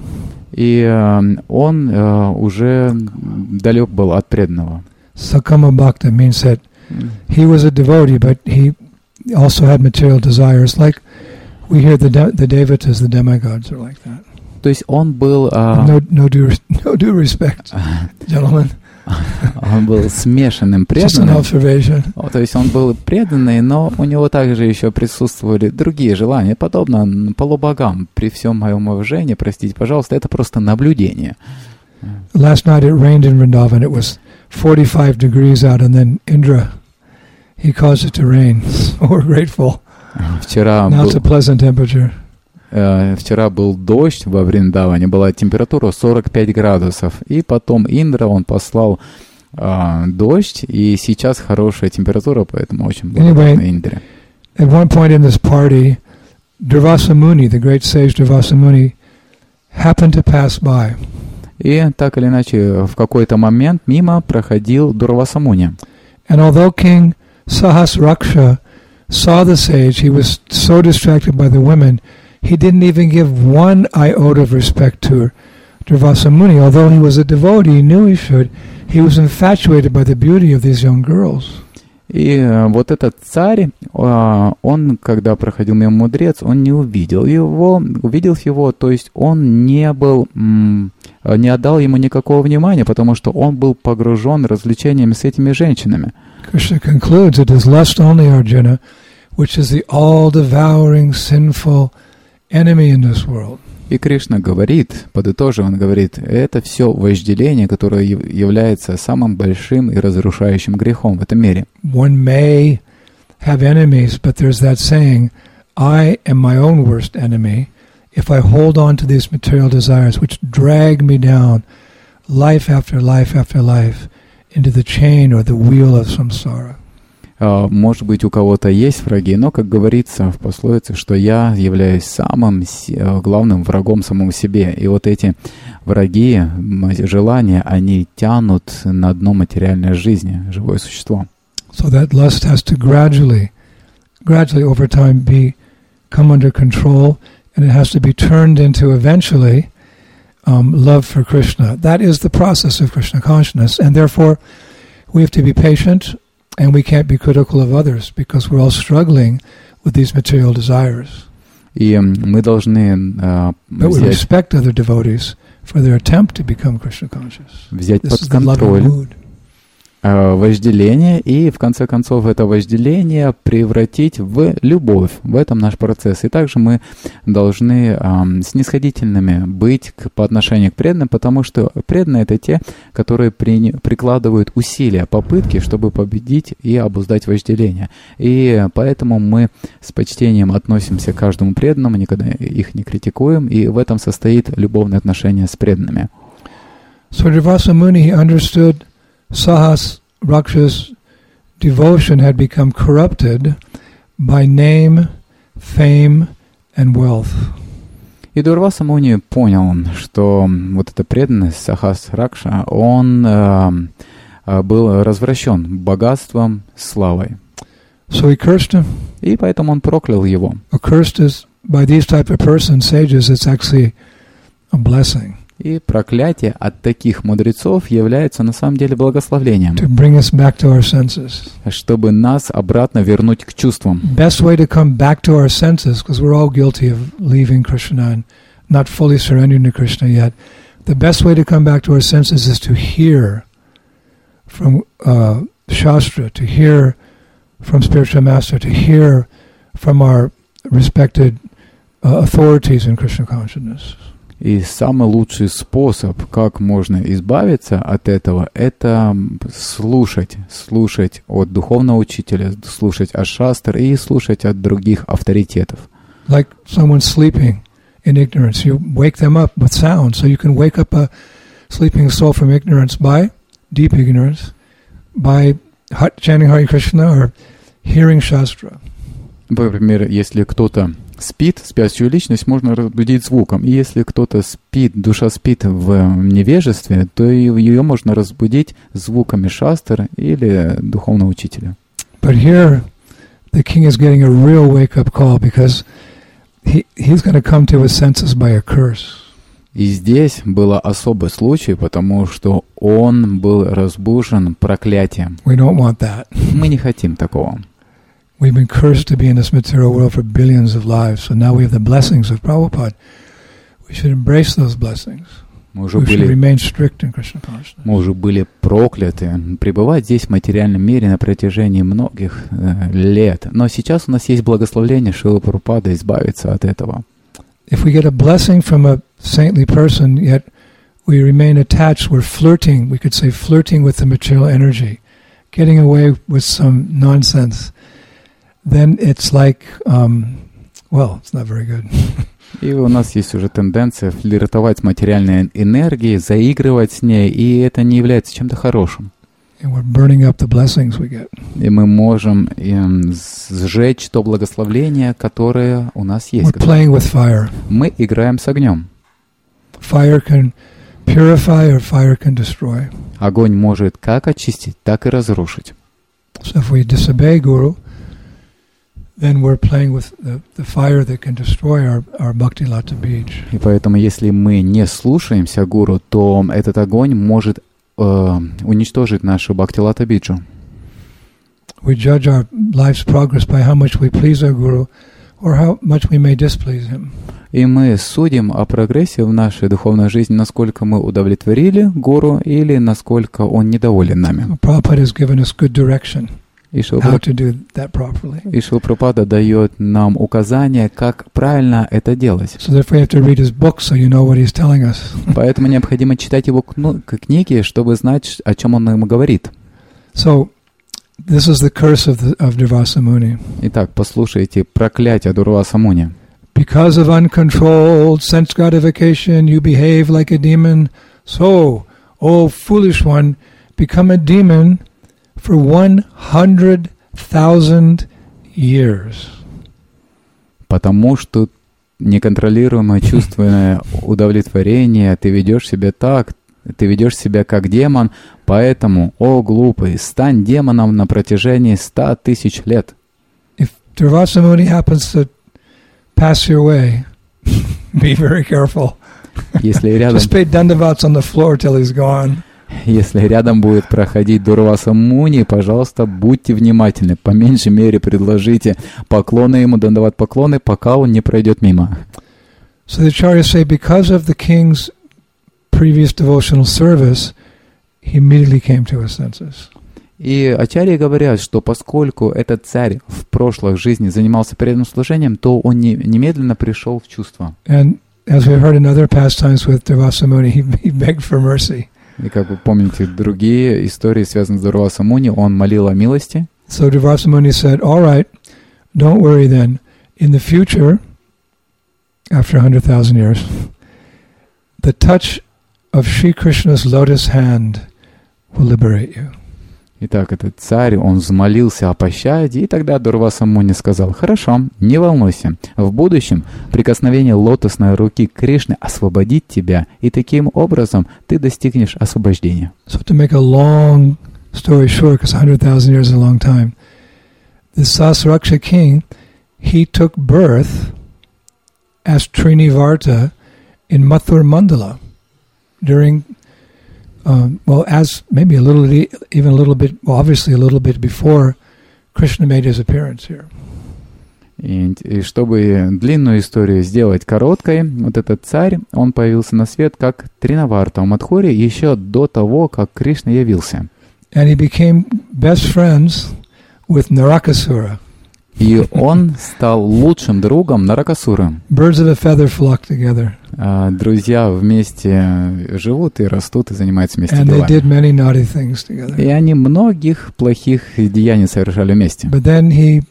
И он уже далек был от преданного. Sakama Bhakta means that he was a devotee, but he also had material desires. Like we hear the de- the devatas, the demigods are like that. То есть он был... Uh, no, no, due, no due respect, gentlemen. Он был смешанным преданным. Just an observation. То есть он был преданный, но у него также еще присутствовали другие желания, подобно полубогам. При всем моем уважении, простите, пожалуйста, это просто наблюдение. Last night it rained in Vrindavan. It was forty-five degrees out, and then Indra, he caused it to rain. So we're grateful. Вчера Now был... it's a pleasant temperature. Вчера был дождь во Вриндаване, была температура сорок пять градусов, и потом Индра, он послал э, дождь, и сейчас хорошая температура, поэтому очень благодарны anyway, Индре. At one point in this party, Durvasa Muni, the great sage Durvasa Muni, happened to pass by. И так или иначе, в какой-то момент мимо проходил Дурваса Муни. And although King Sahasraksha saw the sage, he was so distracted by the women, he didn't even give one iota of respect to Durvasa Muni. Although he was a devotee, he knew he should. He was infatuated by the beauty of these young girls. И вот этот царь, он, когда проходил мимо мудрец, он не увидел его, увидел его, то есть он не был, не отдал ему никакого внимания, потому что он был погружен развлечениями с этими женщинами. Krishna concludes, it is lust only, Arjuna, which is the all-devouring, sinful enemy in this world. И Кришна говорит, подытожив, он говорит, это все вожделение, которое является самым большим и разрушающим грехом в этом мире. One may have enemies, but there's that saying, I am my own worst enemy if I hold on to these material desires which drag me down life after life after life into the chain or the wheel of samsara. Может быть, у кого-то есть враги, но, как говорится в пословице, что я являюсь самым главным врагом самому себе. И вот эти враги, желания, они тянут на дно материальной жизни живое существо. So that lust has to gradually, gradually over time be come under control, and it has to be turned into eventually um, love for Krishna. That is the process of Krishna consciousness, and therefore we have to be patient. And we can't be critical of others because we're all struggling with these material desires. И мы должны uh, But we respect other devotees for their attempt to become Krishna conscious. Взять This под контроль uh, вожделение и, в конце концов, это вожделение превратить в любовь. В этом наш процесс. И также мы должны um, снисходительными быть к, по отношению к преданным, потому что преданные — это те, которые при, прикладывают усилия, попытки, чтобы победить и обуздать вожделение. И поэтому мы с почтением относимся к каждому преданному, никогда их не критикуем, и в этом состоит любовное отношение с преданными. So Durvasa Muni understood Sahas Raksha's devotion had become corrupted by name, fame, and wealth. И Дурваса Муни понял, что вот эта преданность Сахас Ракша, он э, был развращен богатством, славой. So he cursed him. И поэтому он проклял его. Accursed is by these type of persons, sages, it's actually a blessing. И проклятие от таких мудрецов является на самом деле благословением, To bring us back to our senses. чтобы нас обратно вернуть к чувствам. Best way to come back to our senses, because we're all guilty of leaving Krishna and not fully surrendering to Krishna yet. The best way to come back to our senses is to hear from uh, Shastra, to hear from spiritual master, to hear from our respected uh, authorities in Krishna consciousness. И самый лучший способ, как можно избавиться от этого, это слушать, слушать от духовного учителя, слушать от шастр и слушать от других авторитетов. Like someone sleeping in ignorance, you wake them up with sound, so you can wake up a sleeping soul from ignorance by deep ignorance, by chanting Hare Krishna or hearing Shastra. Например, если кто-то спит, спящую личность можно разбудить звуком. И если кто-то спит, душа спит в невежестве, то ее можно разбудить звуками шастр или духовного учителя. But here, the king is getting a real wake-up call because he, he's going to come to his senses by a curse. И здесь был особый случай, потому что он был разбужен проклятием. We don't want that. Мы не хотим такого. We've been cursed to be in this material world for billions of lives, so now we have the blessings of Prabhupada. We should embrace those blessings. Мы уже, we были, should remain strict in Krishna consciousness. мы уже были прокляты пребывать здесь в материальном мире на протяжении многих э, лет. Но сейчас у нас есть благословение Шрилы Прабхупады избавиться от этого. If we get a blessing from a saintly person, yet we remain attached, we're flirting, we could say flirting with the material energy, getting away with some nonsense, then it's like, um, well, it's not very good. И у нас есть уже тенденция флиртовать с материальной энергией, заигрывать с ней, и это не является чем-то хорошим. And we're burning up the blessings we get. И мы можем эм, сжечь то благословение, которое у нас есть. We're playing with fire. Мы играем с огнем. Fire can purify or fire can destroy. Огонь может как очистить, так и разрушить. So if we disobey Guru, then we're playing with the, the fire that can destroy our, our Bhakti Lata Bij. И поэтому, если мы не слушаемся гуру, то этот огонь может э, уничтожить нашу Бхакти Лата Биджу. We judge our life's progress by how much we please our Guru or how much we may displease him. И мы судим о прогрессе в нашей духовной жизни, насколько мы удовлетворили гуру или насколько он недоволен нами. Prabhupada has given us good direction. И Шрила Прабхупада дает нам указания, как правильно это делать. So therefore you have to read his book so you know what he's telling us. Поэтому необходимо читать его книги, чтобы знать, о чем он нам говорит. So this is the curse of, the, of Durvasa Muni. Итак, послушайте проклятие Дурваса Муни. Because of uncontrolled sense gratification, you behave like a demon. So, O foolish one, become a demon for one hundred thousand years. Потому что неконтролируемое чувственное удовлетворение, ты ведешь себя так, ты ведешь себя как демон, поэтому, о глупый, стань демоном на протяжении ста тысяч лет. If Durvasa Muni happens to pass your way, be very careful. Если рядом, Just pay dandavats on the floor till he's gone. Если рядом будет проходить Дурваса Муни, пожалуйста, будьте внимательны. По меньшей мере предложите поклоны ему, дандават поклоны, пока он не пройдет мимо. So the acharyas say, because of the king's previous devotional service, he immediately came to his senses. И ачарьи говорят, что поскольку этот царь в прошлых жизнях занимался преданным служением, то он не, немедленно пришел в чувство. And as we've heard in other pastimes with Durvasa Muni, he, he begged for mercy. И как вы помните, другие истории, связанные с Дурваса Муни, он молил о милости. So Durvasa Muni said, all right, don't worry then. In the future, after one hundred thousand years, the touch of Sri Krishna's lotus hand will liberate you. Итак, этот царь, он взмолился о пощаде, и тогда Дурваса Муни сказал: «Хорошо, не волнуйся, в будущем прикосновение лотосной руки Кришны освободит тебя, и таким образом ты достигнешь освобождения». So to make a long story short, because one hundred thousand years is a long time, the Sasraksha king, he took birth as Trinivarta in Mathur Mandala during, um, well, as maybe a little, even a little bit, well, obviously a little bit before Krishna made his appearance here. И, и чтобы длинную историю сделать короткой, вот этот царь, он появился на свет как Тринаварта в Мадхуре еще до того, как Кришна явился. And he became best friends with Narakasura. И он стал лучшим другом Наракасуры. Birds of a feather flock together. А друзья вместе живут и растут и занимаются вместе And they делами. did many naughty things together. И они многих плохих деяний совершали вместе. But then he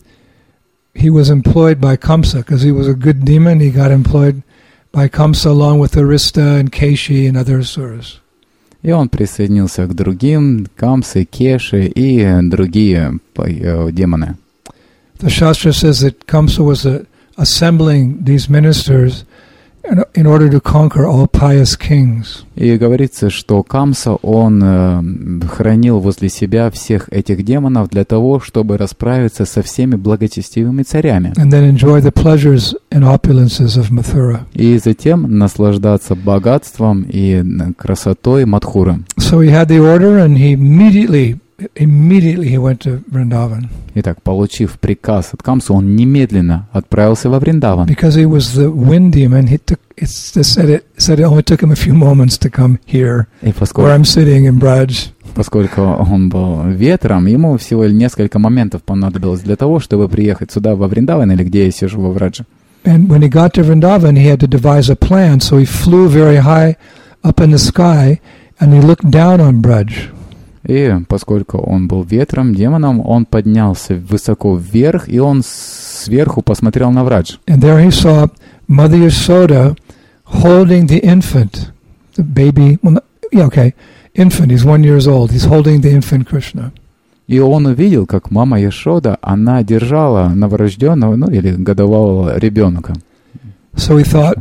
he was employed by Kamsa because he was a good demon. He got employed by Kamsa along with Arista and Keshi and other asuras. И он присоединился к другим, Камсы, Кеши и другие э, демоны. The Shastra says that Kamsa was uh, assembling these ministers in, in order to conquer all pious kings. И говорится, что Камса, он э, хранил возле себя всех этих демонов для того, чтобы расправиться со всеми благочестивыми царями. And then enjoy the pleasures and opulences of Mathura. И затем наслаждаться богатством и красотой Мадхуры. So he had the order and he immediately Immediately he went to Vrindavan. Итак, получив приказ от Камсы, он немедленно отправился во Вриндаван. Because he was the wind demon, he took. It's said it said it only took him a few moments to come here, where I'm sitting in Braj. Поскольку он был ветром, ему всего несколько моментов понадобилось для того, чтобы приехать сюда во Вриндаван, или где я сижу во Врадже. And when he got to Vrindavan, he had to devise a plan. So he flew very high up in the sky, and he looked down on Braj. И поскольку он был ветром, демоном, он поднялся высоко вверх, и он сверху посмотрел на Врадж. And there he saw Mother Yasoda holding the infant, the baby. Well, yeah, okay, infant. He's one years old. He's holding the infant Krishna. И он увидел, как мама Яшода, она держала новорожденного, ну или годовалого ребенка. So he thought,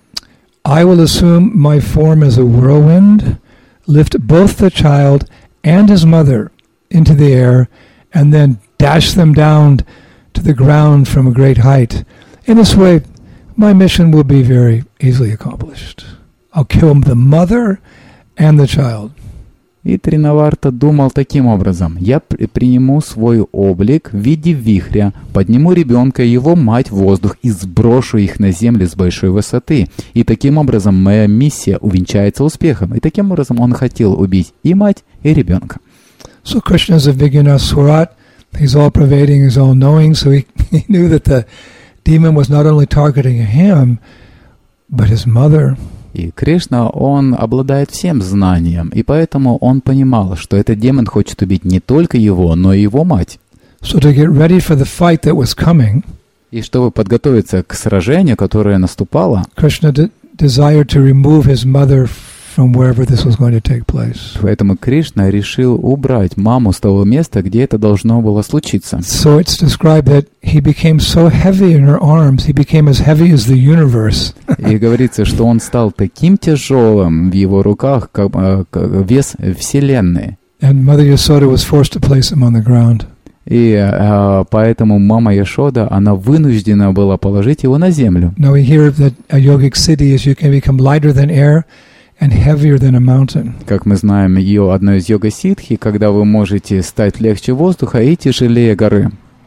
I will assume my form as a whirlwind, lift both the child and his mother into the air, and then dash them down to the ground from a great height. In this way, my mission will be very easily accomplished. I'll kill the mother and the child. И Тринаварта думал таким образом: я при- приму свой облик в виде вихря, подниму ребенка и его мать в воздух и сброшу их на землю с большой высоты. И таким образом моя миссия увенчается успехом. И таким образом он хотел убить и мать, и ребенка. So Krishna is a Vighna-Swarat. He's all-pervading, he's all-knowing. So he, he knew that the demon was not only targeting him, but his mother. И Кришна, он обладает всем знанием, и поэтому он понимал, что этот демон хочет убить не только его, но и его мать. So to get ready for the fight that was coming, И чтобы подготовиться к сражению, которое наступало, Krishna de- desired to remove his mother from wherever this was going to take place. поэтому Кришна решил убрать маму с того места, где это должно было случиться. So it's described that he became so heavy in her arms, he became as heavy as the universe. И говорится, что он стал таким тяжелым в его руках, как, э, как вес Вселенной. And Mother Yasoda was forced to place him on the ground. И э, поэтому мама Яшода, она вынуждена была положить его на землю. Now we hear that a yogic siddhi is you can become lighter than air and heavier than a mountain. Как мы знаем, ее одно из йога-ситхи, когда вы можете стать легче воздуха и тяжелее горы.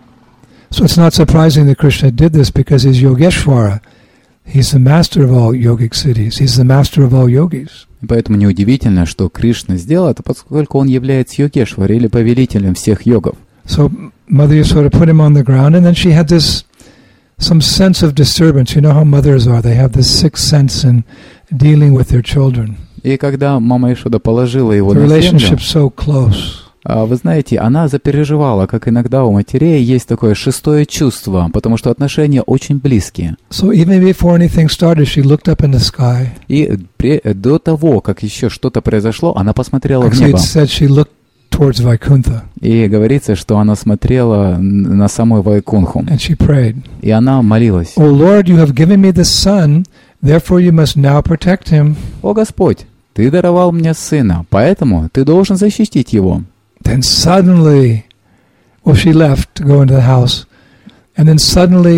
So it's not surprising that Krishna did this because he's Yogeshwara. He's the master of all yogic siddhis. He's the master of all yogis. Поэтому неудивительно, что Кришна сделал это, поскольку он является йогешварой или повелителем всех йогов. So Mother Yasoda put him on the ground, and then she had this some sense of disturbance. You know how mothers are; they have this sixth sense in dealing with their children. И когда мама Яшода положила его The на землю, relationship's so close. а, вы знаете, она запереживала, как иногда у матерей есть такое шестое чувство, потому что отношения очень близкие. So even before anything started, she looked up in the sky. И при, до того, как еще что-то произошло, она посмотрела в Actually, небо. it said she looked towards Vaikuntha, И говорится, что она смотрела на самую Вайкунху. and she prayed, И она молилась: "O Lord, you have given me the son, therefore you must now protect him." «О Господь, Ты даровал мне сына, поэтому Ты должен защитить его». Then suddenly, well, she left to go into the house, and then suddenly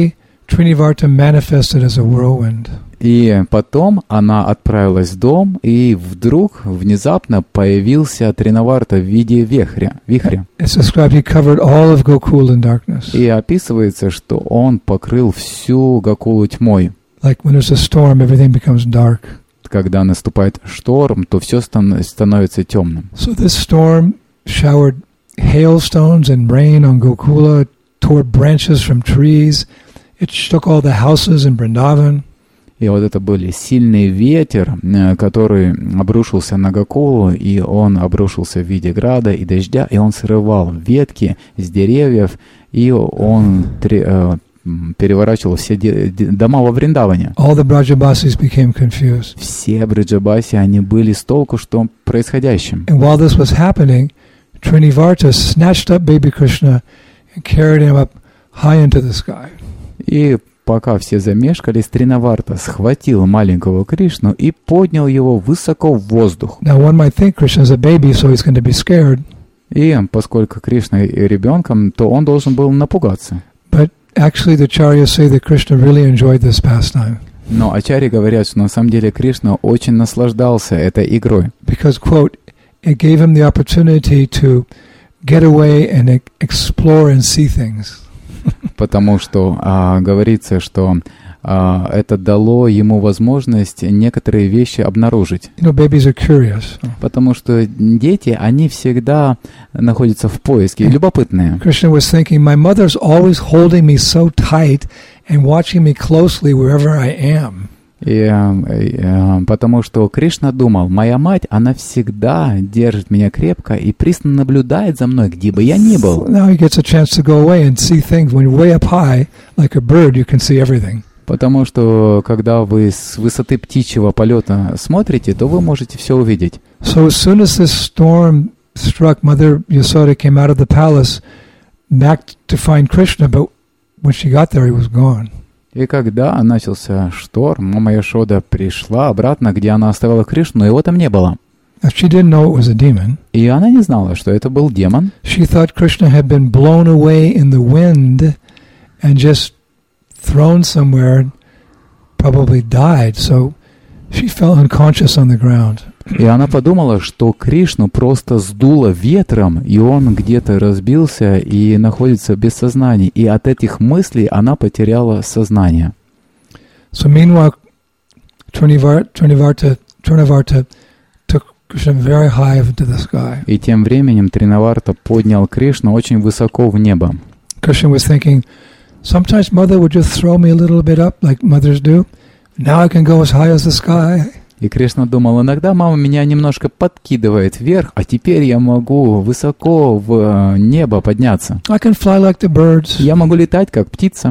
Trinivarta manifested as a whirlwind. И потом она отправилась в дом, и вдруг внезапно появился Тринаварта в виде вихря. вихря. It's described he covered all of Gokul in darkness. И описывается, что он покрыл всю Гокулу тьмой. Like when there's a storm, everything becomes dark. Когда наступает шторм, то все стан- становится темным. So this storm showered hailstones and rain on Gokula, tore branches from trees. It shook all the houses in Vrindavan. И вот это был сильный ветер, который обрушился на Гокулу, и он обрушился в виде града и дождя, и он срывал ветки с деревьев, и он тре- э, переворачивал все де- дома во Вриндаване. All the Brajabasis became confused. Все Бриджабаси, они были с толку, что происходящим. And while this was happening, Trinivarta snatched up baby Krishna and carried him up high into the sky. И пока все замешкались, Тринаварта схватил маленького Кришну и поднял его высоко в воздух. Now one might think Krishna is a baby, so he's going to be scared. И поскольку Кришна ребенком, то он должен был напугаться. But actually the Acharyas say that Krishna really enjoyed this pastime. Но ачарьи говорят, что на самом деле Кришна очень наслаждался этой игрой. Because, quote, it gave him the opportunity to get away and e- explore and see things. Потому что а, говорится, что а, это дало ему возможность некоторые вещи обнаружить. You know, babies are curious. Потому что дети, они всегда находятся в поиске, любопытные. Krishna was thinking, my mother's always holding me so tight and watching me closely wherever I am. И, э, потому что Кришна думал, моя мать, она всегда держит меня крепко и пристально наблюдает за мной, где бы я ни был. Now he gets a chance to go away and see things. When you're way up high, like a bird, you can see everything. Потому что, когда вы с высоты птичьего полета смотрите, то вы можете все увидеть. So as soon as this storm struck, Mother Yasoda came out of the palace back to find Krishna, but when she got there, he was gone. И когда начался шторм, мама Яшода пришла обратно, где она оставила Кришну, его там не было. Now, she didn't know it was a demon. И она не знала, что это был демон. She thought Krishna had been blown away in the wind and just thrown somewhere, probably died. So she fell unconscious on the ground. И она подумала, что Кришну просто сдуло ветром, и он где-то разбился и находится без сознания. И от этих мыслей она потеряла сознание. So meanwhile, Trinivarta, Trinivarta, Trinivarta took Krishna very high into the sky. И тем временем Тринаварта поднял Кришну очень высоко в небо. Krishna was thinking, sometimes mother would just throw me a little bit up like mothers do. Now I can go as high as the sky. И Кришна думал, иногда мама меня немножко подкидывает вверх, а теперь я могу высоко в небо подняться. I can fly like the birds. Я могу летать, как птица.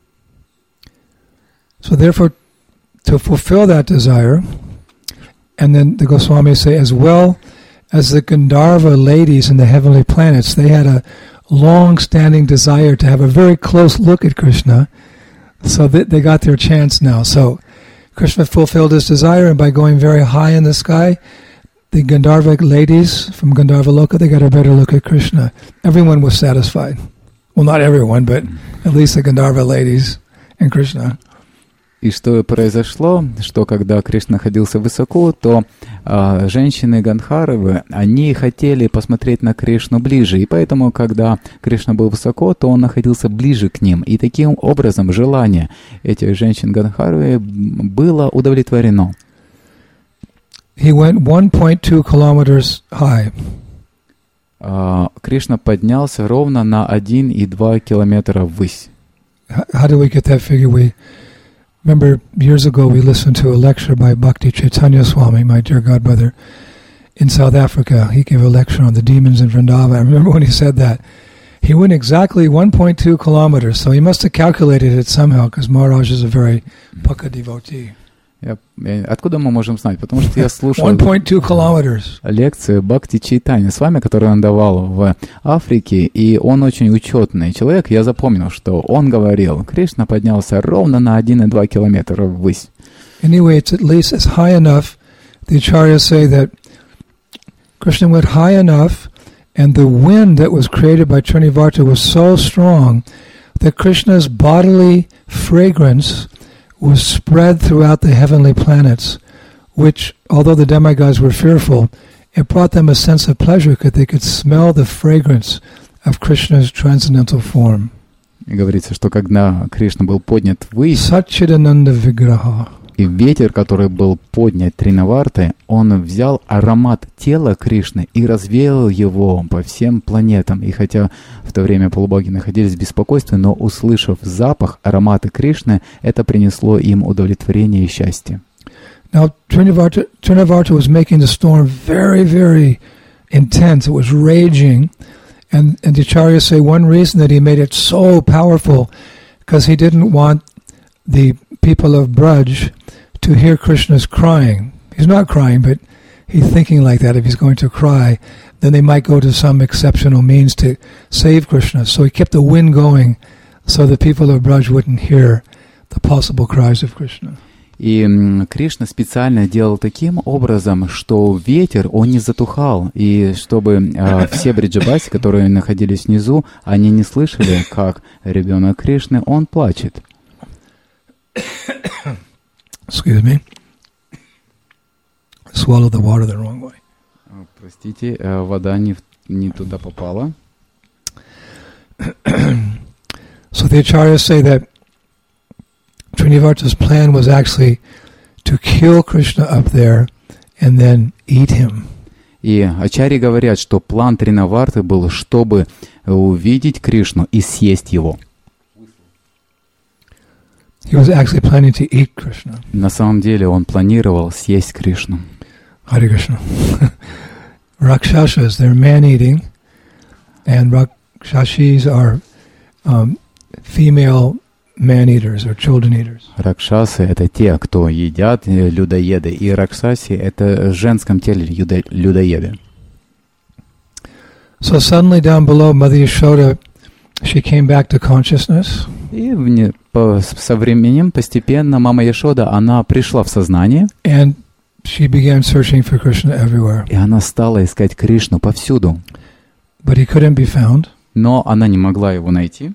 So therefore, to fulfill that desire, and then the Goswamis say, as well as the Gandharva ladies in the heavenly planets, they had a long-standing desire to have a very close look at Krishna, so that they got their chance now. So Krishna fulfilled his desire, and by going very high in the sky, the Gandharva ladies from Gandharva Loka, they got a better look at Krishna. Everyone was satisfied. Well, not everyone, but at least the Gandharva ladies and Krishna. И что произошло, что когда Кришна находился высоко, то а, женщины Гандхаровы, они хотели посмотреть на Кришну ближе. И поэтому, когда Кришна был высоко, то он находился ближе к ним. И таким образом желание этих женщин Гандхаровы было удовлетворено. He went one point two kilometers high. А, Кришна поднялся ровно на один и два километра ввысь. How do we get that figure? We remember years ago we listened to a lecture by Bhakti Chaitanya Swami, my dear godbrother, in South Africa. He gave a lecture on the demons in Vrindavan. I remember when he said that. He went exactly one point two kilometers, so he must have calculated it somehow, because Maharaj is a very Pukka devotee. Я, я, откуда мы можем знать? Потому что я слушал one point two kilometers. лекции Бхакти Чайтанья с вами, которую он давал в Африке, и он очень учетный человек. Я запомнил, что он говорил, Кришна поднялся ровно на один и два километра ввысь. Anyway, it's at least it's high enough. The acharyas say that Krishna went high enough, and the wind that was created by Trinivarta was so strong that Krishna's bodily fragrance was spread throughout the heavenly planets, which, although the demigods were fearful, it brought them a sense of pleasure because they could smell the fragrance of Krishna's transcendental form. И говорится, что когда Кришна был поднят ввысь, Satchidananda Vigraha. и ветер, который был поднят Тринавартой, он взял аромат тела Кришны и развеял его по всем планетам. И хотя в то время полубоги находились в беспокойстве, но услышав запах аромата Кришны, это принесло им удовлетворение и счастье. Now, Trinavarta, Trinavarta was making the storm very, very intense. It was raging. And, and the acharyas say one reason that he made it so powerful because he didn't want the people of Braj to hear Krishna's crying. He's not crying, but he's thinking like that. If he's going to cry, then they might go to some exceptional means to save Krishna. So he kept the wind going so the people of Braj wouldn't hear the possible cries of Krishna. И Кришна специально делал таким образом, что ветер, он не затухал, и чтобы э, все бриджабаси, которые находились внизу, они не слышали, как ребенок Кришны, он плачет. Excuse me. Swallow the water the wrong way. Простите, э, вода не, не туда попала. So the acharyas say that Trinavarta's plan was actually to kill Krishna up there and then eat him. И ачарьи говорят, что план Тринаварты был, чтобы увидеть Кришну и съесть его. He was actually planning to eat Krishna. На самом деле он планировал съесть Кришну. Hare Krishna. Rakshasas, they're man-eating, and Rakshashis are um, female man-eaters or children-eaters. Ракшасы — это те, кто едят людоеды, и ракшаси — это в женском теле юда- людоеды. So suddenly down below, Mother Yashoda, she came back to consciousness. И вне, по, со временем постепенно мама Яшода, она пришла в сознание, And she began searching for Krishna everywhere. и она стала искать Кришну повсюду. But he couldn't be found. Но она не могла его найти.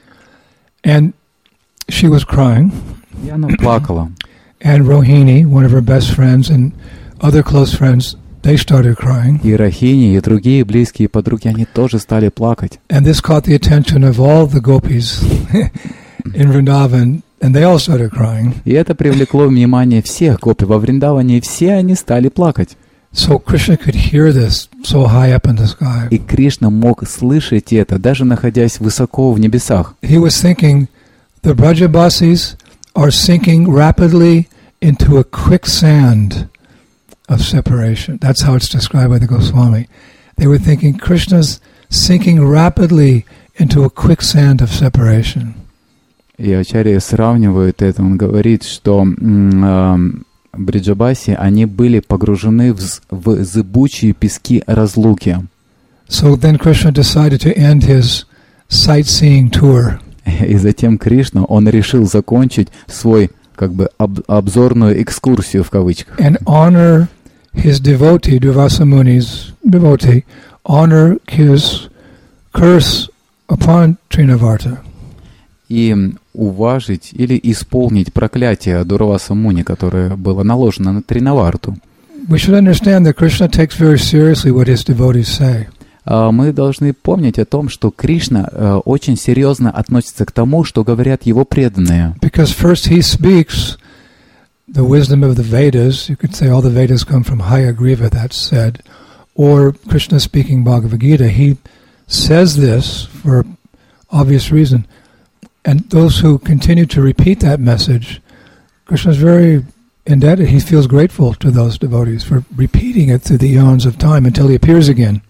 And she was crying. И она плакала. And Rohini, one of her best friends, and other close friends, they started crying. И Рахини, и другие близкие подруги, они тоже стали плакать. And this caught the attention of all the gopis in Vrindavan, and they all started crying. И это привлекло внимание всех гопи во Вриндаване, и все они стали плакать. So Krishna could hear this so high up in the sky. И Кришна мог слышать это, даже находясь высоко в небесах. He was thinking, the Brajabasis are sinking rapidly into a quicksand of separation. That's how it's described by the Goswami. They were thinking Krishna's sinking rapidly into a quicksand of separation. И ачарьи сравнивают это. Он говорит, что м- м- бриджабаси, они были погружены в, в зыбучие пески разлуки. So then Krishna decided to end his sightseeing tour. И затем Кришна, он решил закончить свой, как бы, об, обзорную экскурсию, в кавычках. And honor his devotee, Durvasa Muni's devotee, honor his curse upon Trinavarta. И уважить или исполнить проклятие Дурваса Муни, которое было наложено на Тринаварту. We should understand that Krishna takes very seriously what his devotees say. Мы должны помнить о том, что Кришна uh, очень серьезно относится к тому, что говорят его преданные. Because first he speaks the wisdom of the Vedas. You could say all the Vedas come from Hayagriva, that's said. Or Krishna speaking Bhagavad Gita. He says this for obvious reason. And those who continue to repeat that message, Krishna is very indebted. He feels grateful to those devotees for repeating it through the eons of time until he appears again.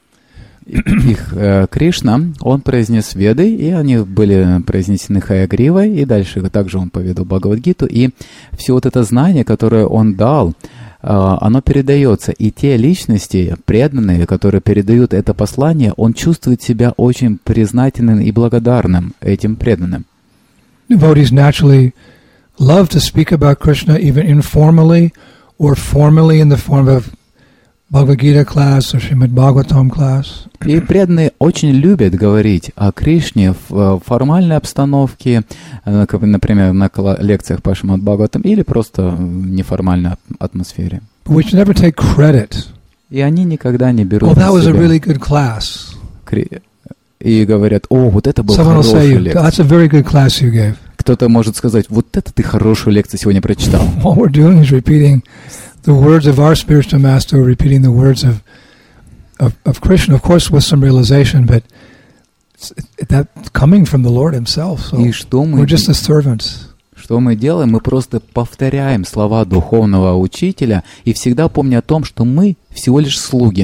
Их э, Кришна, он произнес Веды, и они были произнесены Хаягривой, и дальше также он поведал Бхагавад-гиту, и все вот это знание, которое он дал, э, оно передается, и те личности, преданные, которые передают это послание, он чувствует себя очень признательным и благодарным этим преданным. Devotees naturally love to speak about Krishna even informally or formally in the form of Bhagavad Gita class or Srimad Bhagavatam class. И преданные очень любят говорить о Кришне в формальной обстановке, например, на лекциях по Шримад Бхагаватам или просто в неформальной атмосфере. We should never take credit. И они никогда не берут Oh, that was a себя. really good class. И говорят: о, вот это был Someone will say, хороший you, лекция. that's a very good class you gave. Кто-то может сказать: вот это ты хорошую лекцию сегодня прочитал. All we're doing is repeating the words of our spiritual master, repeating the words of of, of Krishna, of course, with some realization, but it's, that coming from the Lord Himself. So И что мы, we're just the servants. что мы делаем? Мы просто повторяем слова духовного учителя и всегда помня о том, что мы всего лишь слуги.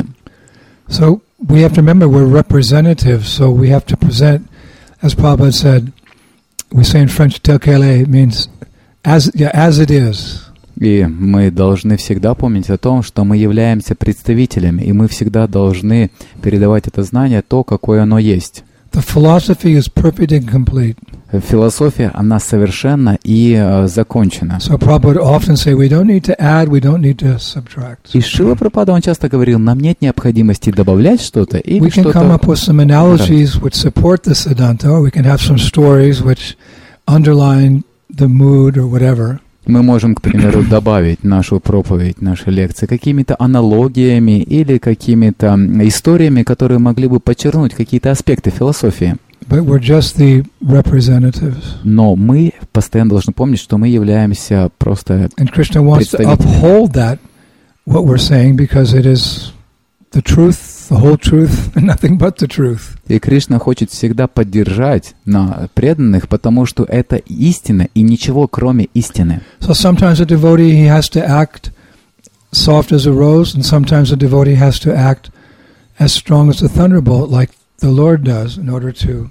So we have to remember we're representatives, so we have to present, as Prabhupada said, we say in French, tel quel est, it means as, yeah, as it is. И мы должны всегда помнить о том, что мы являемся представителями, и мы всегда должны передавать это знание то, какое оно есть. The philosophy is perfect and complete. Философия, она совершенна и uh, закончена. So Prabhupada often say we don't need to add, we don't need to subtract. И Шрила Прабхупада, он часто говорил: нам нет необходимости добавлять что-то или We can что-то. come up with some analogies which support the Siddhanta, or we can have some stories which underline the mood or whatever. Мы можем, к примеру, добавить нашу проповедь, наши лекции какими-то аналогиями или какими-то историями, которые могли бы подчеркнуть какие-то аспекты философии. But we're just the representatives. Но мы постоянно должны помнить, что мы являемся просто And Krishna wants to представителями. uphold that, what we're saying, because it is the truth, the whole truth, and nothing but the truth. И Кришна хочет всегда поддержать на преданных, потому что это истина и ничего кроме истины. So sometimes a devotee, he has to act soft as a rose, and sometimes a devotee has to act as strong as a thunderbolt, like the Lord does, in order to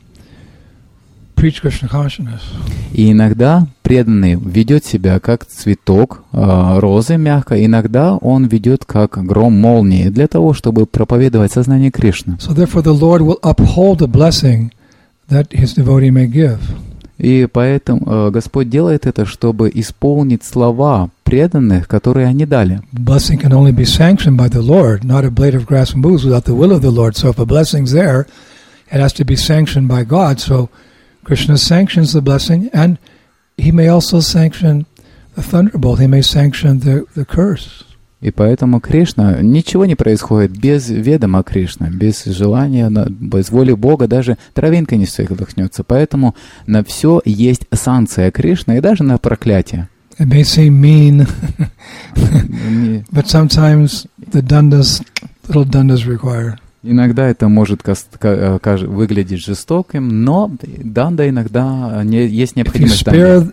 preach Krishna consciousness. И иногда преданный ведет себя как цветок э, розы мягко, иногда он ведет как гром молнии для того, чтобы проповедовать сознание Кришны. So therefore the Lord will uphold the blessing that His devotee may give. И поэтому э, Господь делает это, чтобы исполнить слова преданных, которые они дали. Blessing can only be sanctioned by the Lord, not a blade of grass moves without the will of the Lord. So if a blessing's there, it has to be sanctioned by God. So Krishna sanctions the blessing, and He may also sanction the thunderbolt. He may sanction the, the curse. И поэтому Кришна, ничего не происходит без ведома Кришны, без желания, без воли Бога, даже травинка не всколыхнется. Поэтому на все есть санкция Кришны и даже на проклятие. It may seem mean, but sometimes the dandas, little dandas require. Иногда это может выглядеть жестоким, но данда иногда не, есть необходимость данды.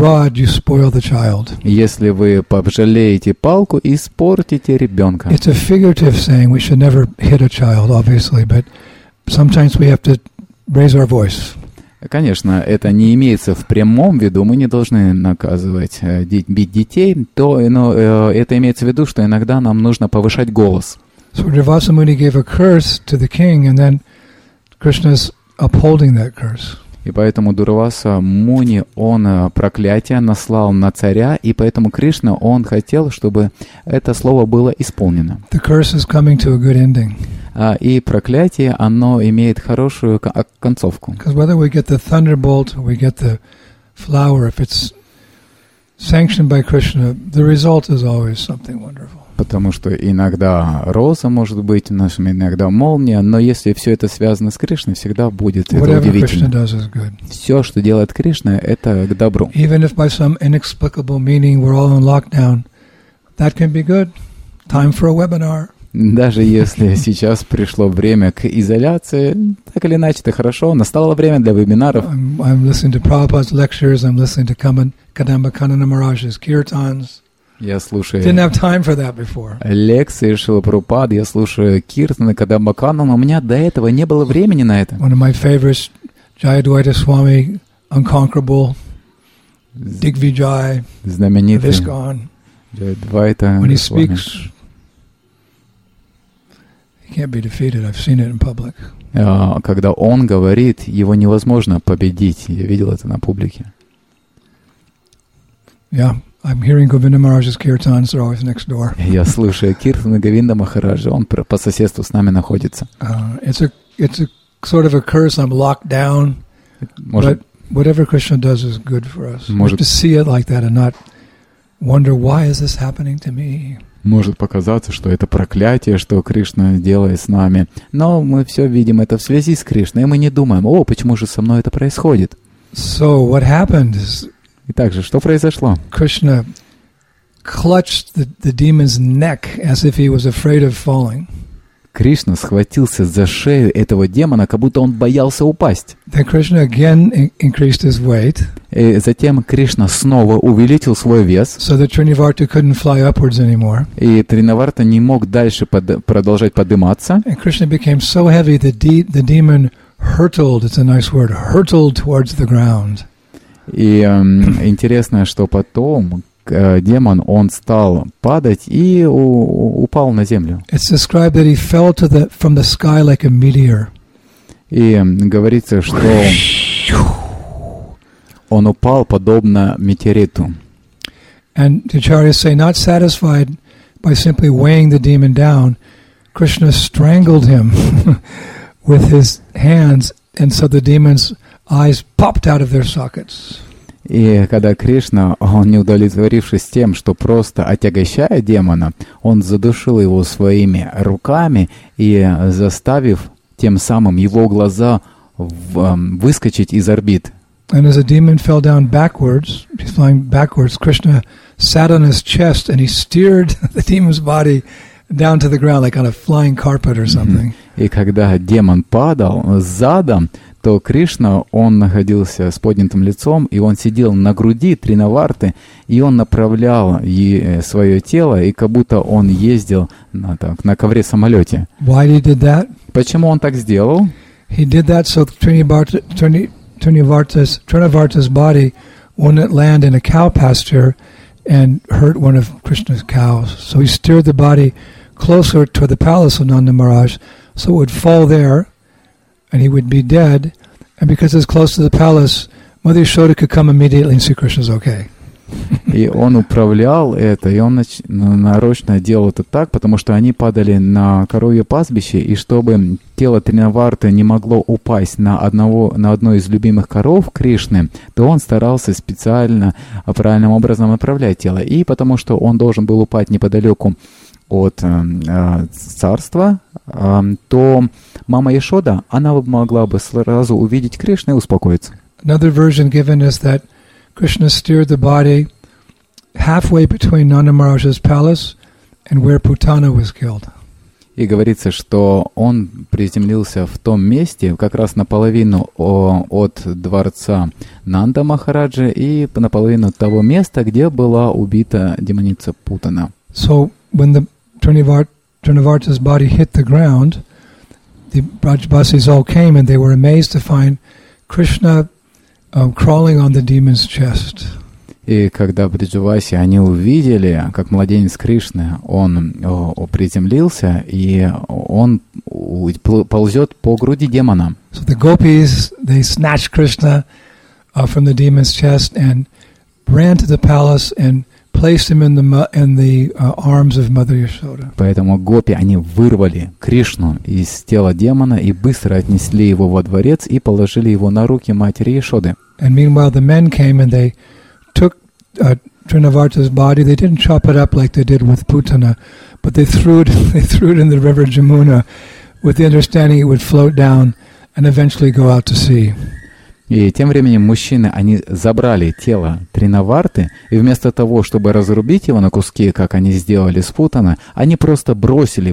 Если вы пожалеете палку, испортите ребенка. It's a figurative saying. We should never hit a child, obviously, but sometimes we have to raise our voice. Конечно, это не имеется в прямом виду, мы не должны наказывать, бить детей, то, но это имеется в виду, что иногда нам нужно повышать голос. So Durvasa Muni gave a curse to the king, and then Krishna's upholding that curse. И поэтому Дурваса Муни, он проклятие наслал на царя, и поэтому Кришна, он хотел, чтобы это слово было исполнено. The curse is coming to a good ending. А, и проклятие, оно имеет хорошую концовку. Because whether we get the thunderbolt or we get the flower, if it's sanctioned by Krishna, the result is always something wonderful. Потому что иногда роза может быть нашим, иногда молния, но если все это связано с Кришной, всегда будет это удивительно. Все, что делает Кришна, это к добру. Even if by some inexplicable meaning we're all in lockdown, that can be good. Time for a webinar. Даже если сейчас пришло время к изоляции, так или иначе, это хорошо. Настало время для вебинаров. I'm, I'm listening to Prabhupada's lectures. I'm listening to Kadamba Kanana Maharaj's kirtans. Я слушаю Didn't have time for that before. лекции Шрилы Прабхупады, я слушаю киртаны Кадамба Канана, у меня до этого не было времени на это. One of my favorites, Jayadvaita Swami, Unconquerable, Digvijay, знаменитый Viscon. Jayadvaita When he Swami. speaks, he can't be defeated. I've seen it in public. Uh, когда он говорит, его невозможно победить. Я видел это на публике. Yeah. I'm hearing Govinda Maharaj's kirtans, they're always next door. Я слушаю киртаны Говинда Махараджа, он по соседству с нами находится. Uh, it's a it's a sort of a curse. I'm locked down. Может, but whatever Krishna does is good for us. We Может, have to see it like that and not wonder, why is this happening to me? Может показаться, что это проклятие, что Кришна делает с нами. Но мы все видим это в связи с Кришной, и мы не думаем, о, почему же со мной это происходит? So what happened is Итак же, что произошло? Krishna clutched the, the demon's neck as if he was afraid of falling. Кришна схватился за шею этого демона, как будто он боялся упасть. Then Krishna again in- increased his weight, И затем Кришна снова увеличил свой вес, so that Trinivarta couldn't fly upwards anymore. и Тринаварта не мог дальше под- продолжать подниматься. And Krishna became so heavy that de- the demon hurtled, it's a nice word, hurtled towards the ground. И эм, интересно, что потом э, демон, он стал падать и у- упал на землю. It's described that he fell to the from the sky like a meteor. И эм, говорится, что он упал подобно метеориту. And the acharyas say, not satisfied by simply weighing the demon down, Krishna strangled him with his hands, and so the demon's eyes popped out of their sockets. И когда Кришна, он не удовлетворившись тем, что просто отягощая демона, он задушил его своими руками и заставив тем самым его глаза в, эм, выскочить из орбит. And as the demon fell down backwards, he's flying backwards, Krishna sat on his chest and he steered the demon's body down to the ground like on a flying carpet or something. И когда демон падал задом, то Кришна, он находился с поднятым лицом, и он сидел на груди Тринаварты, и он направлял е- свое тело, и как будто он ездил на, так, на ковре-самолете. Why he did that? Почему он так сделал? He did that so Trinivarta, Trini, Trinivarta's, Trinivarta's body wouldn't land in a cow pasture and hurt one of Krishna's cows. So he steered the body closer to the palace of Nanda Maharaj, so it would fall there, and he would be dead. And because it's close to the palace, Mother Yashoda could come immediately and see Krishna's okay. И он управлял это, и он нач- нарочно делал это так, потому что они падали на коровье пастбище, и чтобы тело Тринаварты не могло упасть на, одного, на одно из любимых коров Кришны, то он старался специально правильным образом направлять тело. И потому что он должен был упасть неподалеку от э, царства, э, то мама Яшода, она могла бы сразу увидеть Кришну и успокоиться. Another version given is that Krishna steered the body halfway between Nanda Maharaj's palace and where Putana was killed. И говорится, что он приземлился в том месте, как раз наполовину о, от дворца Нанда Махараджа и наполовину того места, где была убита демоница Путана. So when the Trinivart, Trinivarta's body hit the ground, the Brajbasis all came and they were amazed to find Krishna um, crawling on the demon's chest. И когда Бриджаваси, они увидели, как младенец Кришны, он о, приземлился, и он у, ползет по груди демона. So the gopis, they snatched Krishna uh, from the demon's chest and ran to the palace and placed him in the in the uh, arms of Mother Yashoda. Поэтому гопи, они вырвали Кришну из тела демона и быстро отнесли его во дворец и положили его на руки матери Яшоды. And meanwhile, the men came and they took uh, Trinavarta's body. They didn't chop it up like they did with Putana, but they threw it. They threw it in the river Jamuna, with the understanding it would float down and eventually go out to sea. И тем временем мужчины, они забрали тело Тринаварты, и вместо того, чтобы разрубить его на куски, как они сделали с Путана, они просто бросили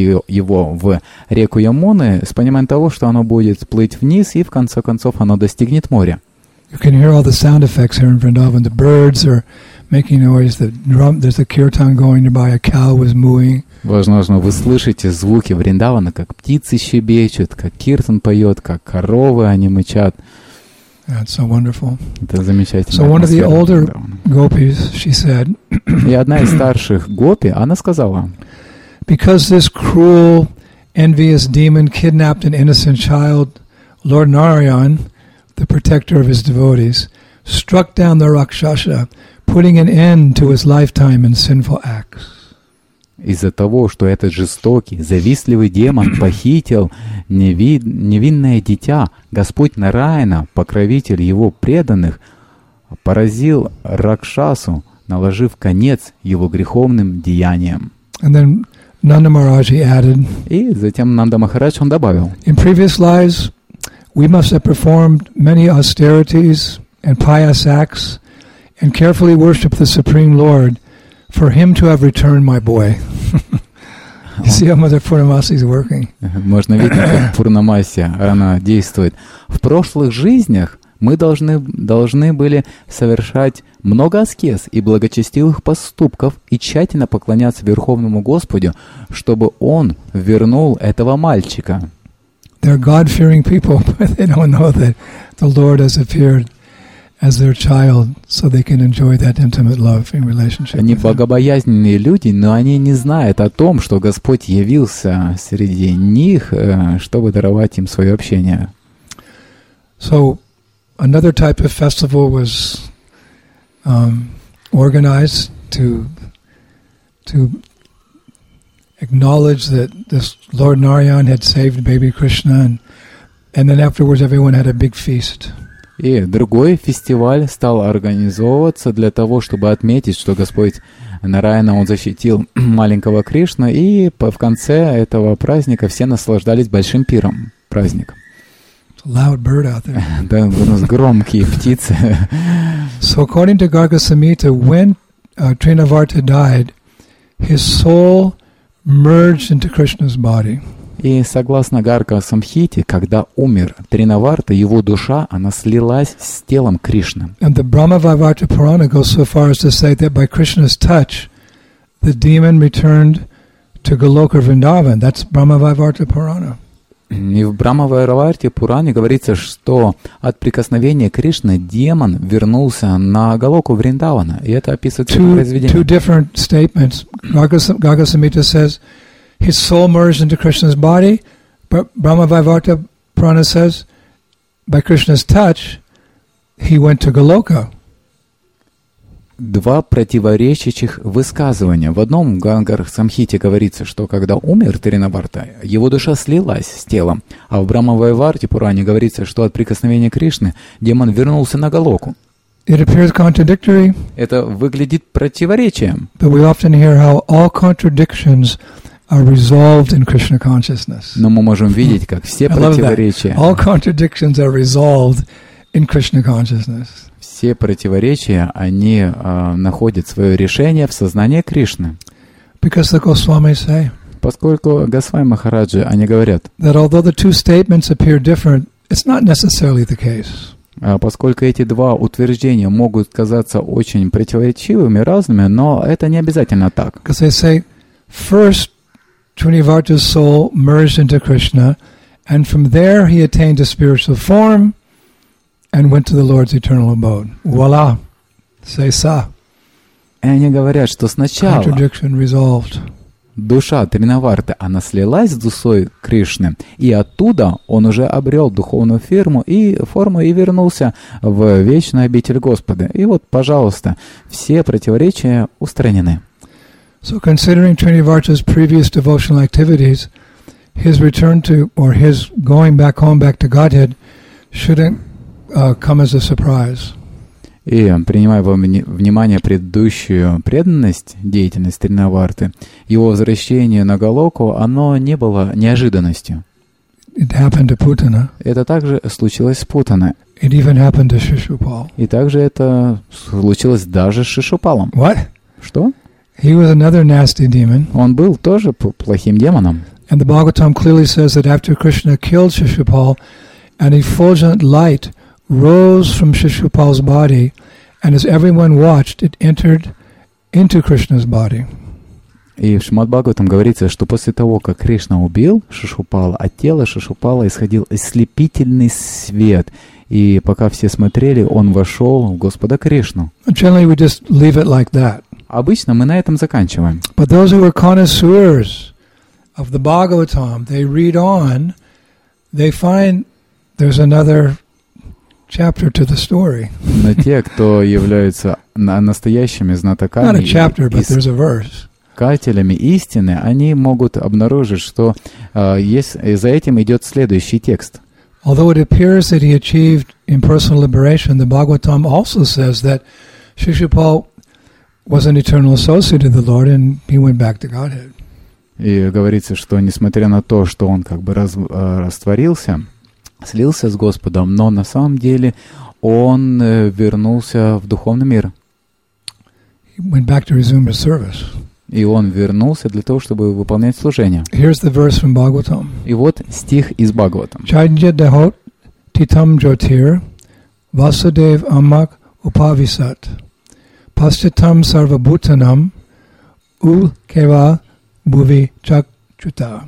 его в реку Ямуны с пониманием того, что оно будет плыть вниз, и в конце концов оно достигнет моря. You can hear all the sound effects here in Vrindavan. The birds are making noise. The drum, there's a kirtan going nearby. A cow was mooing. Возможно, вы слышите звуки Вриндавана, как птицы щебечут, как киртан поет, как коровы они мычат. That's so wonderful. Это замечательно. So one of the older gopis, she said, и одна из старших гопи, она сказала, because this cruel, envious demon kidnapped an innocent child, Lord Narayan, the protector of his devotees, struck down the Rakshasa, putting an end to his lifetime in sinful acts. Из-за того, что этот жестокий, завистливый демон похитил неви... невинное дитя, Господь Нараяна, покровитель его преданных, поразил Ракшасу, наложив конец его греховным деяниям. And then Nanda Maharaji added, И затем Нанда Махарадж он добавил: in previous lives, we must have performed many austerities and pious acts and carefully worshipped the Supreme Lord for him to have returned my boy. You see how Mother Purnamasi is working. Можно видеть, как Пурнамасия, она действует. В прошлых жизнях мы должны, должны были совершать много аскез и благочестивых поступков и тщательно поклоняться Верховному Господу, чтобы Он вернул этого мальчика. They're God-fearing people, but they don't know that the Lord has appeared as their child, so they can enjoy that intimate love in relationship. Они богобоязненные люди, но они не знают о том, что Господь явился среди них, чтобы даровать им свое общение. So, another type of festival was um, organized to to acknowledge that this Lord Narayan had saved baby Krishna, and, and then afterwards everyone had a big feast. И другой фестиваль стал организовываться для того, чтобы отметить, что Господь Нараяна, Он защитил маленького Кришну, и в конце этого праздника все наслаждались большим пиром. Праздник. Loud bird out there. Да, у нас громкие птицы. So according to Garga Samhita, when uh, Trinavarta died, his soul merged into Krishna's body. И согласно Гарга Самхите, когда умер Тринаварта, его душа, она слилась с телом Кришны. And the Brahma-Vaivarta Purana goes so far as to say that by Krishna's touch, the demon returned to Goloka Vrindavan. That's Brahma-Vaivarta Purana. И в Брахма-Вайварте Пуране говорится, что от прикосновения Кришны демон вернулся на Галоку Вриндавана. И это описывается в произведении. Two different statements. Garga Samhita says his soul merged into Krishna's body, but Brahma-Vaivarta Purana says by Krishna's touch he went to Goloka. Два противоречащих высказывания. В одном Гарга Самхите говорится, что когда умер Тринаварта, его душа слилась с телом, а в Брахма-Вайварте Пуране говорится, что от прикосновения Кришны демон вернулся на Галоку. It appears contradictory. Это выглядит противоречием. But we often hear how all contradictions are resolved in Krishna consciousness. Но мы можем видеть, как все противоречия. All contradictions are resolved in Krishna consciousness. Все противоречия, они э, находят свое решение в сознании Кришны. Because the Goswamis say, поскольку Госвами Махараджи, они говорят, that although the two statements appear different, it's not necessarily the case. А поскольку эти два утверждения могут казаться очень противоречивыми, разными, но это не обязательно так. Because they say, first, Trinivarta's soul merged into Krishna, and from there he attained a spiritual form and went to the Lord's eternal abode. Voila. Say sa. И они говорят, что сначала Contradiction resolved. душа Тринаварты, она слилась с душой Кришны, и оттуда он уже обрел духовную форму и, форму и вернулся в вечную обитель Господа. И вот, пожалуйста, все противоречия устранены. So considering Trinivarta's previous devotional activities, his return to, or his going back home, back to Godhead, shouldn't uh, come as a surprise. И, принимая во внимание предыдущую преданность, деятельность Тринаварты, его возвращение на Галоку, оно не было неожиданностью. It happened to Putana. Это также случилось с Путаной. It even happened to Shishupal. И также это случилось даже с Шишупалом. What? Что? He was another nasty demon. Он был тоже плохим демоном. And the Bhagavatam clearly says that after Krishna killed Shishupal, an effulgent light rose from Shishupal's body, and as everyone watched, it entered into Krishna's body. И в Шримад Бхагаватам говорится, что после того, как Кришна убил Шишупала, от тела Шишупала исходил ослепительный свет. И пока все смотрели, он вошел в Господа Кришну. Generally, we just leave it like that. Обычно мы на этом заканчиваем. But those who are connoisseurs of the Bhagavatam, they read on, they find there's another chapter to the story. Но те, кто являются на- настоящими Not знатоками a chapter, и but there's a verse. искателями истины, они могут обнаружить, что э, есть, и за этим идет следующий текст. Although it appears that he achieved impersonal liberation, the Bhagavatam also says that Shishupal was an eternal associate of the Lord and he went back to Godhead. И говорится, что несмотря на то, что он как бы раз, э, растворился, слился с Господом, но на самом деле он э, вернулся в духовный мир. He went back to resume his service. И он вернулся для того, чтобы выполнять служение. Here's the verse from Bhagavatam. И вот стих из Бхагаватам. Chaitanya dahot titam jyotir Vasudev amak upavisat Pastitam sarvabhutanam ul keva bhuvi chakchuta.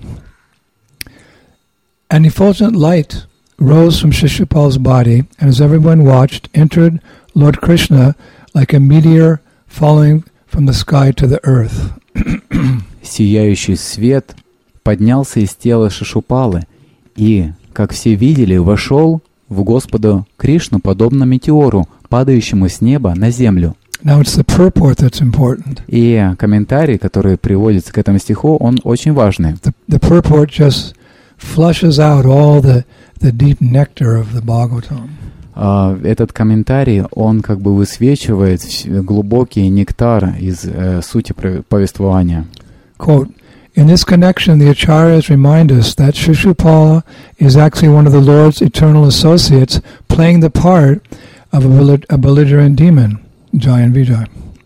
An effulgent light rose from Shishupal's body, and as everyone watched, entered Lord Krishna like a meteor falling from the sky to the earth. Сияющий свет поднялся из тела Шишупалы и, как все видели, вошел в Господа Кришну, подобно метеору, падающему с неба на землю. Now it's the purport that's important. И комментарий, который приводится к этому стиху, он очень важный. The, the purport just flushes out all the, the deep nectar of the Bhagavatam. Uh, этот комментарий, он как бы высвечивает глубокий нектар из uh, сути повествования. Quote, in this connection, the Acharyas remind us that Shishupala is actually one of the Lord's eternal associates playing the part of a, bellig- a belligerent demon, Jai and Vijay.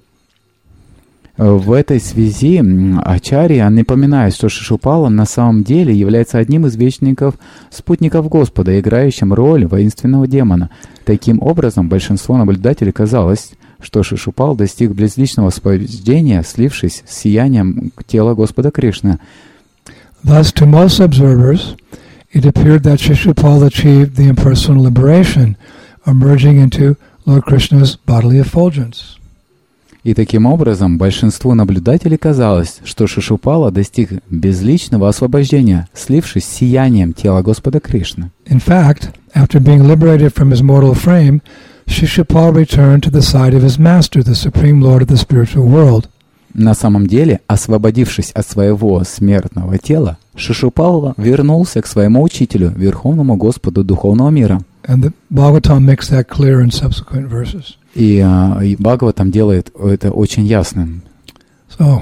В этой связи Ачарья напоминает, что Шишупала на самом деле является одним из вечников, спутников Господа, играющим роль воинственного демона. Таким образом, большинство наблюдателей казалось, что Шишупал достиг безличного освобождения, слившись с сиянием тела Господа Кришны. Thus, to most observers, it appeared that Shishupal achieved the impersonal liberation, emerging into Lord Krishna's bodily effulgence. И таким образом большинству наблюдателей казалось, что Шишупала достиг безличного освобождения, слившись с сиянием тела Господа Кришны. In fact, after being liberated from his mortal frame, Shishupal returned to the side of his master, the Supreme Lord of the spiritual world. На самом деле, освободившись от своего смертного тела, Шишупала вернулся к своему учителю, Верховному Господу Духовного мира. And the Bhagavatam makes that clear in subsequent verses. И, uh, и Бхагаватам делает это очень ясным. So,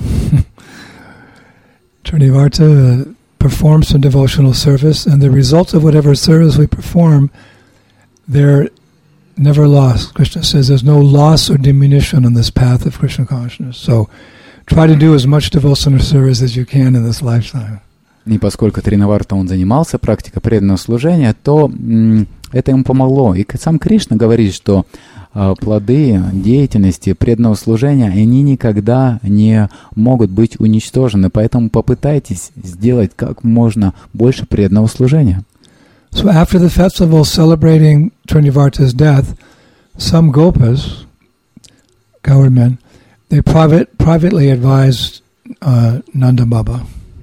Trinivarta uh, performs some devotional service, and the results of whatever service we perform, they're never lost. Krishna says there's no loss or diminution on this path of Krishna consciousness. So, try to do as much devotional service as you can in this lifetime. И поскольку Тринаварта он занимался практикой преданного служения, то м, это ему помогло. И сам Кришна говорит, что э, плоды деятельности преданного служения, они никогда не могут быть уничтожены. Поэтому попытайтесь сделать как можно больше преданного служения. So after the festival celebrating Trinivarta's death, some gopas, cowherd men, they private, privately advised uh, Nanda Baba.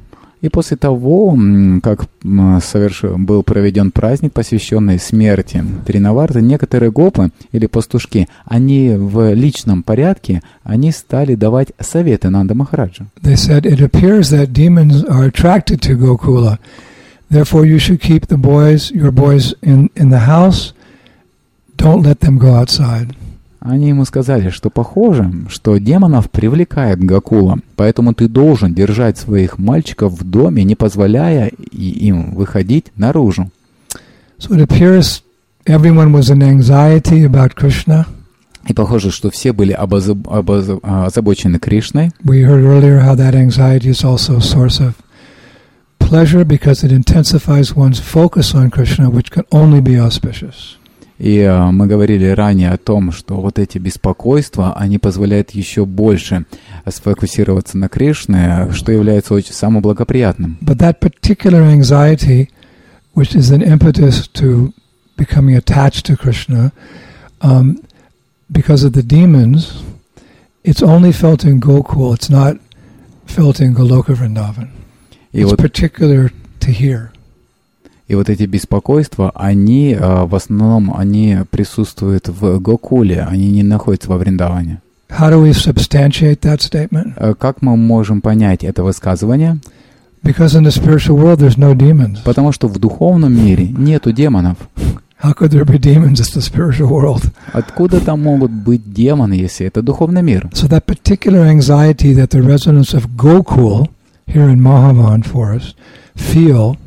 И после того, как соверш... был проведен праздник, посвященный смерти Тринаварты, некоторые гопы или пастушки, они в личном порядке, они стали давать советы Нанда Махараджа. They said, it appears that demons are attracted to Gokula. Therefore you should keep the boys, your boys in, in the house. Don't let them go outside. Они ему сказали, что похоже, что демонов привлекает Гокула, поэтому ты должен держать своих мальчиков в доме, не позволяя им выходить наружу. So it appears everyone was in anxiety about Krishna. И похоже, что все были обозаб- обозаб- озабочены Кришной. We heard earlier how that anxiety is also a source of pleasure because it intensifies one's focus on Krishna, which can only be auspicious. И э, мы говорили ранее о том, что вот эти беспокойства, они позволяют еще больше сфокусироваться на Кришне, что является очень самым благоприятным. But that particular anxiety, which is an impetus to becoming attached to Krishna, um, because of the demons, it's only felt in Gokul, it's not felt in Goloka Vrindavan. И It's вот, particular to here. И вот эти беспокойства, они в основном они присутствуют в Гокуле, они не находятся во Вриндаване. How do we substantiate that statement? Как мы можем понять это высказывание? Because in the spiritual world there's no demons. Потому что в духовном мире нету демонов. How could there be demons in the spiritual world? Откуда там могут быть демоны, если это духовный мир? So that particular anxiety that the residents of Gokul here in Mahavan forest feel,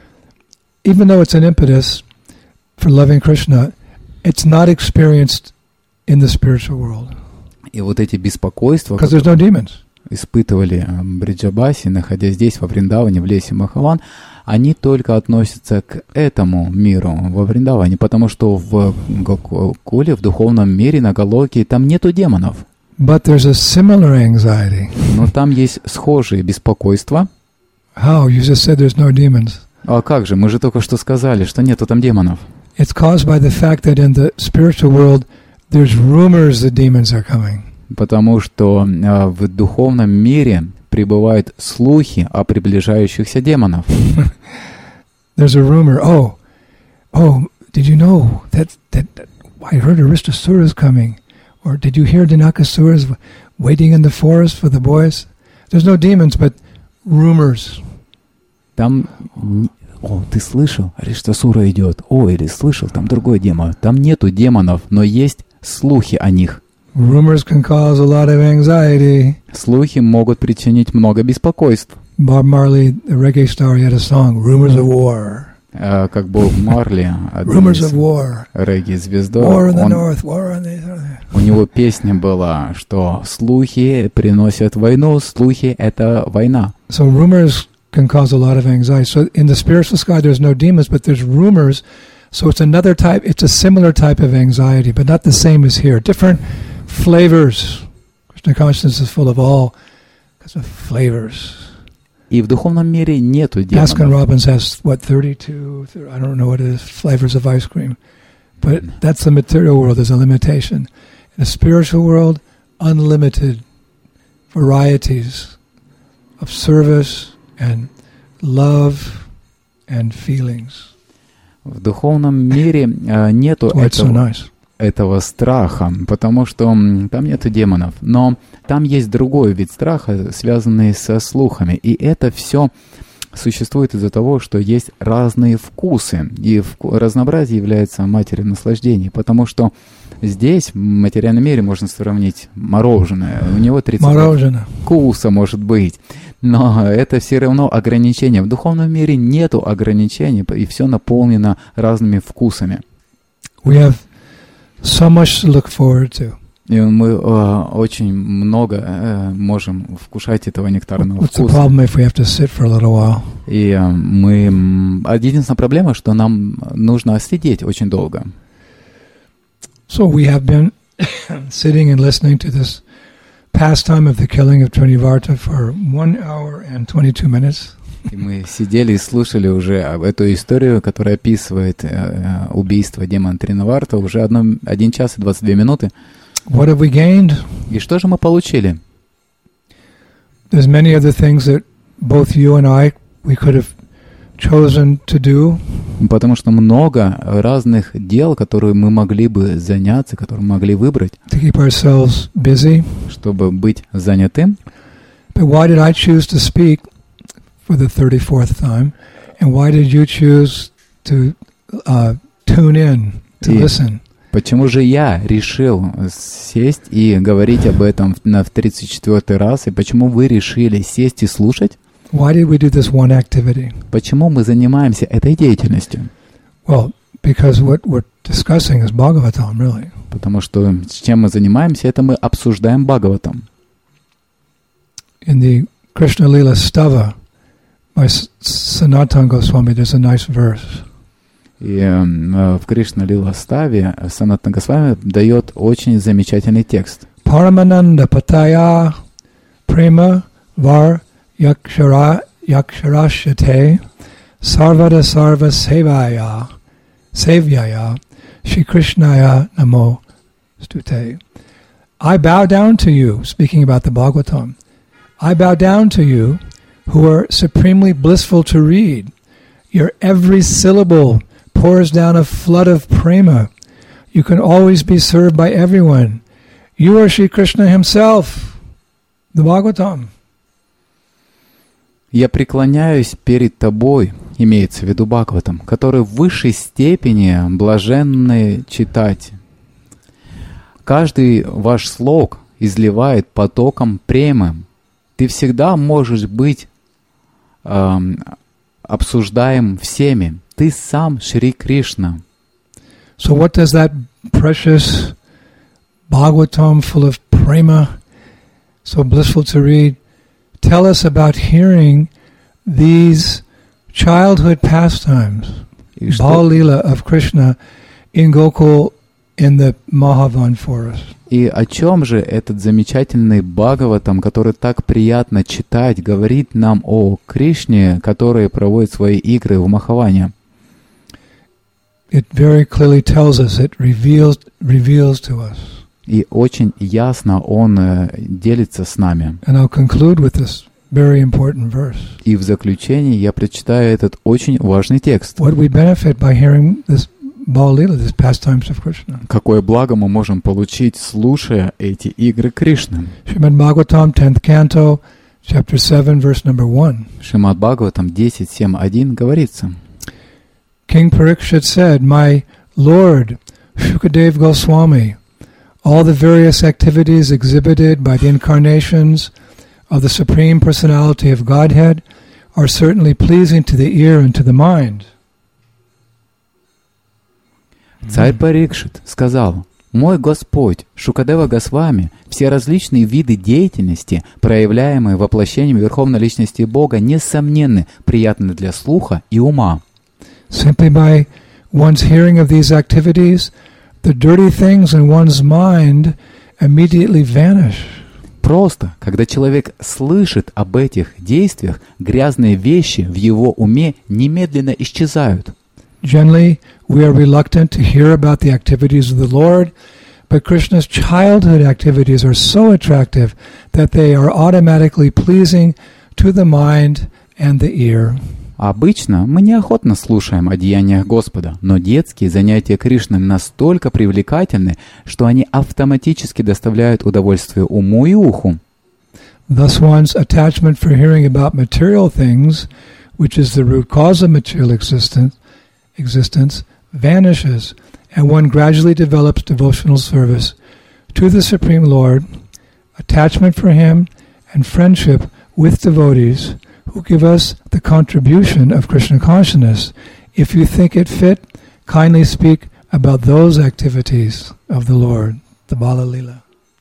even though it's an impetus for loving Krishna, it's not experienced in the spiritual world. И вот эти беспокойства, because there's no demons, испытывали Бриджабаси, находясь здесь, во Вриндаване, в лесе Махаван, они только относятся к этому миру во Вриндаване, потому что в Гокуле, в духовном мире, на Галоке, там нету демонов. But there's a similar anxiety. Но там есть схожие беспокойства. How? You just said there's no demons. А как же? Мы же только что сказали, что нету там демонов. It's caused by the fact that in the spiritual world there's rumors that demons are coming. Потому что э, в духовном мире прибывают слухи о приближающихся демонов. There's a rumor. Oh, oh, did you know that that, that I heard Aristasura is coming, or did you hear Dinakasura is waiting in the forest for the boys? There's no demons, but rumors. Там, о, ты слышал, Ариштасура идет. О, или слышал, там другой демон. Там нету демонов, но есть слухи о них. Rumors can cause a lot of anxiety. Слухи могут причинить много беспокойств. Bob Marley, the reggae star, he had a song, Rumors of War. Uh, как Боб Марли, Rumors of War. регги-звездой, War in the он, north, war in the... у него песня была, что слухи приносят войну, слухи — это война. So rumors can cause a lot of anxiety. So in the spiritual sky there's no demons, but there's rumors. So it's another type, it's a similar type of anxiety, but not the same as here. Different flavors. Krishna consciousness is full of all kinds of flavors. И в духовном мире нету демонов. Baskin Robbins has, what, thirty-two, I don't know what it is, flavors of ice cream. But that's the material world, there's a limitation. In the spiritual world, unlimited varieties of service and love and feelings. В духовном мире э, нету That's why it's so этого, nice. этого страха, потому что м, там нету демонов. Но там есть другой вид страха, связанный со слухами. И это все существует из-за того, что есть разные вкусы. И вку- разнообразие является матерью наслаждений. Потому что здесь, в материальном мире, можно сравнить мороженое. У него тридцать Мороженое. вкуса может быть. Но это все равно ограничения. В духовном мире нету ограничений, и все наполнено разными вкусами. We have so much to look forward to. И мы э, очень много э, можем вкушать этого нектарного What's the вкуса. problem if we have to sit for a little while? И э, мы... м, Единственная проблема, что нам нужно сидеть очень долго. So we have been sitting and listening to this pastime of the killing of Trinivarta for one hour and twenty-two minutes. И мы сидели и слушали уже эту историю, которая описывает э, убийство демона Тринаварта уже одно, один час и двадцать две минуты. What have we gained? И что же мы получили? There's many other things that both you and I, we could have chosen to do. Потому что много разных дел, которые мы могли бы заняться, которые мы могли выбрать, To keep ourselves busy. чтобы быть занятым. But why did I choose to speak for the thirty-fourth time? And why did you choose to uh, tune in, to И listen? почему же я решил сесть и говорить об этом на в тридцать четвёртый раз? И почему вы решили сесть и слушать? Why did we do this one activity? Почему мы занимаемся этой деятельностью? Well, because what we're discussing is Bhagavatam, really. Потому что с чем мы занимаемся, это мы обсуждаем Бхагаватам. In the Krishna Lila Stava by Sanatana Goswami, there's a nice verse. И э, в Кришна Лила Ставе Санатана Госвами дает очень замечательный текст. Paramananda Pataya Prema Var Yakshara Yaksharashate Sarvada Sarva Sevaya Sevyaya Shri Krishnaya Namo Stute. I bow down to you, speaking about the Bhagavatam. I bow down to you who are supremely blissful to read, Your every syllable pours down a flood of prema. You can always be served by everyone. You are Shri Krishna himself, the Bhagavatam. «Я преклоняюсь перед тобой», имеется в виду Бхагаватам, который в высшей степени блаженны читать. Каждый ваш слог изливает потоком премы. Ты всегда можешь быть э, обсуждаем всеми. Ты сам Шри Кришна. So what does that precious Bhagavatam full of prema, so blissful to read, tell us about hearing these childhood pastimes, Bal Leela of Krishna in Gokul in the Mahavan forest? И о чем же этот замечательный Бхагаватам, который так приятно читать, говорит нам о Кришне, который проводит свои игры в Махаване? It very clearly tells us, it reveals, reveals to us. И очень ясно он э, делится с нами. And I'll conclude with this very important verse. И в заключение я прочитаю этот очень важный текст. What we benefit by hearing this Bal Leela, these pastimes of Krishna. Какое благо мы можем получить, слушая эти игры Кришны. Srimad Bhagavatam, tenth canto, chapter seven, verse number one. Шримад Бхагаватам десять семь один говорится. King Parikshit said, "My Lord, Shukadev Goswami, all the various activities exhibited by the incarnations of the Supreme Personality of Godhead are certainly pleasing to the ear and to the mind." Царь Парикшит сказал: «Мой Господь, Шукадева Госвами, все различные виды деятельности, проявляемые воплощением Верховной Личности Бога, несомненно, приятны для слуха и ума». Simply by one's hearing of these activities, the dirty things in one's mind immediately vanish. Просто, когда человек слышит об этих действиях, грязные вещи в его уме немедленно исчезают. Generally, we are reluctant to hear about the activities of the Lord, but Krishna's childhood activities are so attractive that they are automatically pleasing to the mind and the ear. Обычно мы неохотно слушаем о деяниях Господа, но детские занятия Кришны настолько привлекательны, что они автоматически доставляют удовольствие уму и уху. Thus one's attachment for hearing about material things, which is the root cause of material existence, existence, vanishes, and one gradually develops devotional service to the Supreme Lord, attachment for Him, and friendship with devotees who give us the contribution of Krishna consciousness. If you think it fit, kindly speak about those activities of the Lord, the Bala Leela.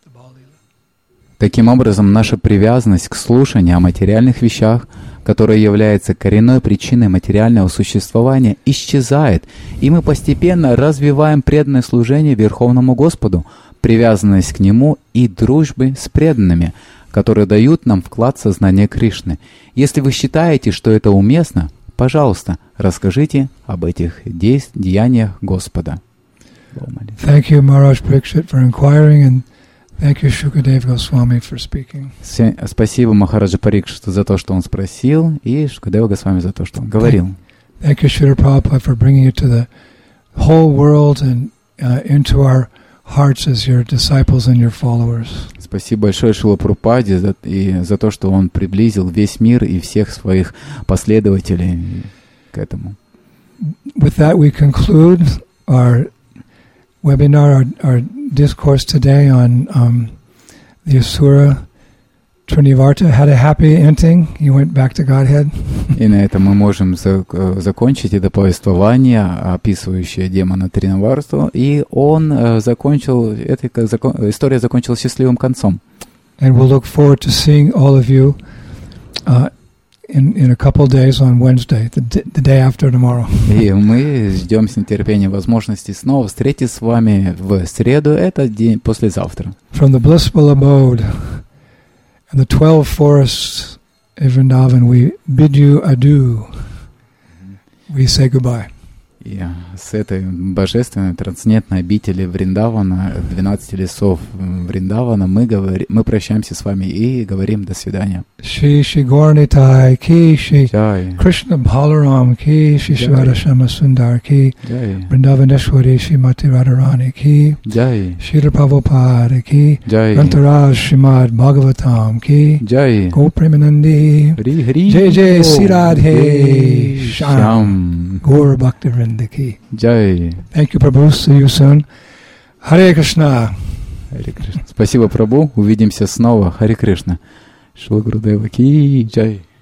Таким образом, наша привязанность к слушанию о материальных вещах, которая является коренной причиной материального существования, исчезает, и мы постепенно развиваем преданное служение Верховному Господу, привязанность к Нему и дружбы с преданными, которые дают нам вклад в сознание Кришны. Если вы считаете, что это уместно, пожалуйста, расскажите об этих де- деяниях Господа. Thank you, Maharaj Parikshit, for inquiring, and thank you, Shukadev Goswami, for speaking. Спасибо Махараджа Парикшиту за то, что он спросил, и Шукадева Госвами за то, что он говорил. Thank you, Srila Prabhupada, for bringing it to the whole world and uh, into our hearts as your disciples and your followers. Спасибо большое Шрила Прабхупаде за, и за то, что он приблизил весь мир и всех своих последователей к этому. With that, we conclude our webinar, our, our discourse today on um, the Asura Trinivarta had a happy ending. He went back to Godhead. И на этом мы можем за, закончить это повествование, описывающее демона Тринаварту, и он uh, закончил, эта закон, история закончилась счастливым концом. And we'll look forward to seeing all of you uh, in, in a couple days on Wednesday, the, d- the day after tomorrow. И мы ждем с нетерпением возможности снова встретиться с вами в среду, это день послезавтра. From the blissful abode and the twelve forests of Vrindavan, we bid you adieu. We say goodbye. И с этой божественной трансцендентной обители Вриндавана, двенадцати лесов Вриндавана, мы, говори, мы прощаемся с вами и говорим до свидания. Шри Шри Горнитай ки, Шри Кришна Баларам ки, Шри Швара Shama Sundar ки, Vrindavaneshwari Shri Mati Radharani ки, Srila Prabhupada ки, Grantaraj Srimad Bhagavatam ки, Go Premanandi, Jai Jai Sri Radhe Shyam, Gaur Bhakti Vrinda. Джай. Thank you, Prabhu. See you soon. Hare Krishna. Харе Кришна. Спасибо, Прабху. Увидимся снова. Харе Кришна. Шила Гурудева ки джай.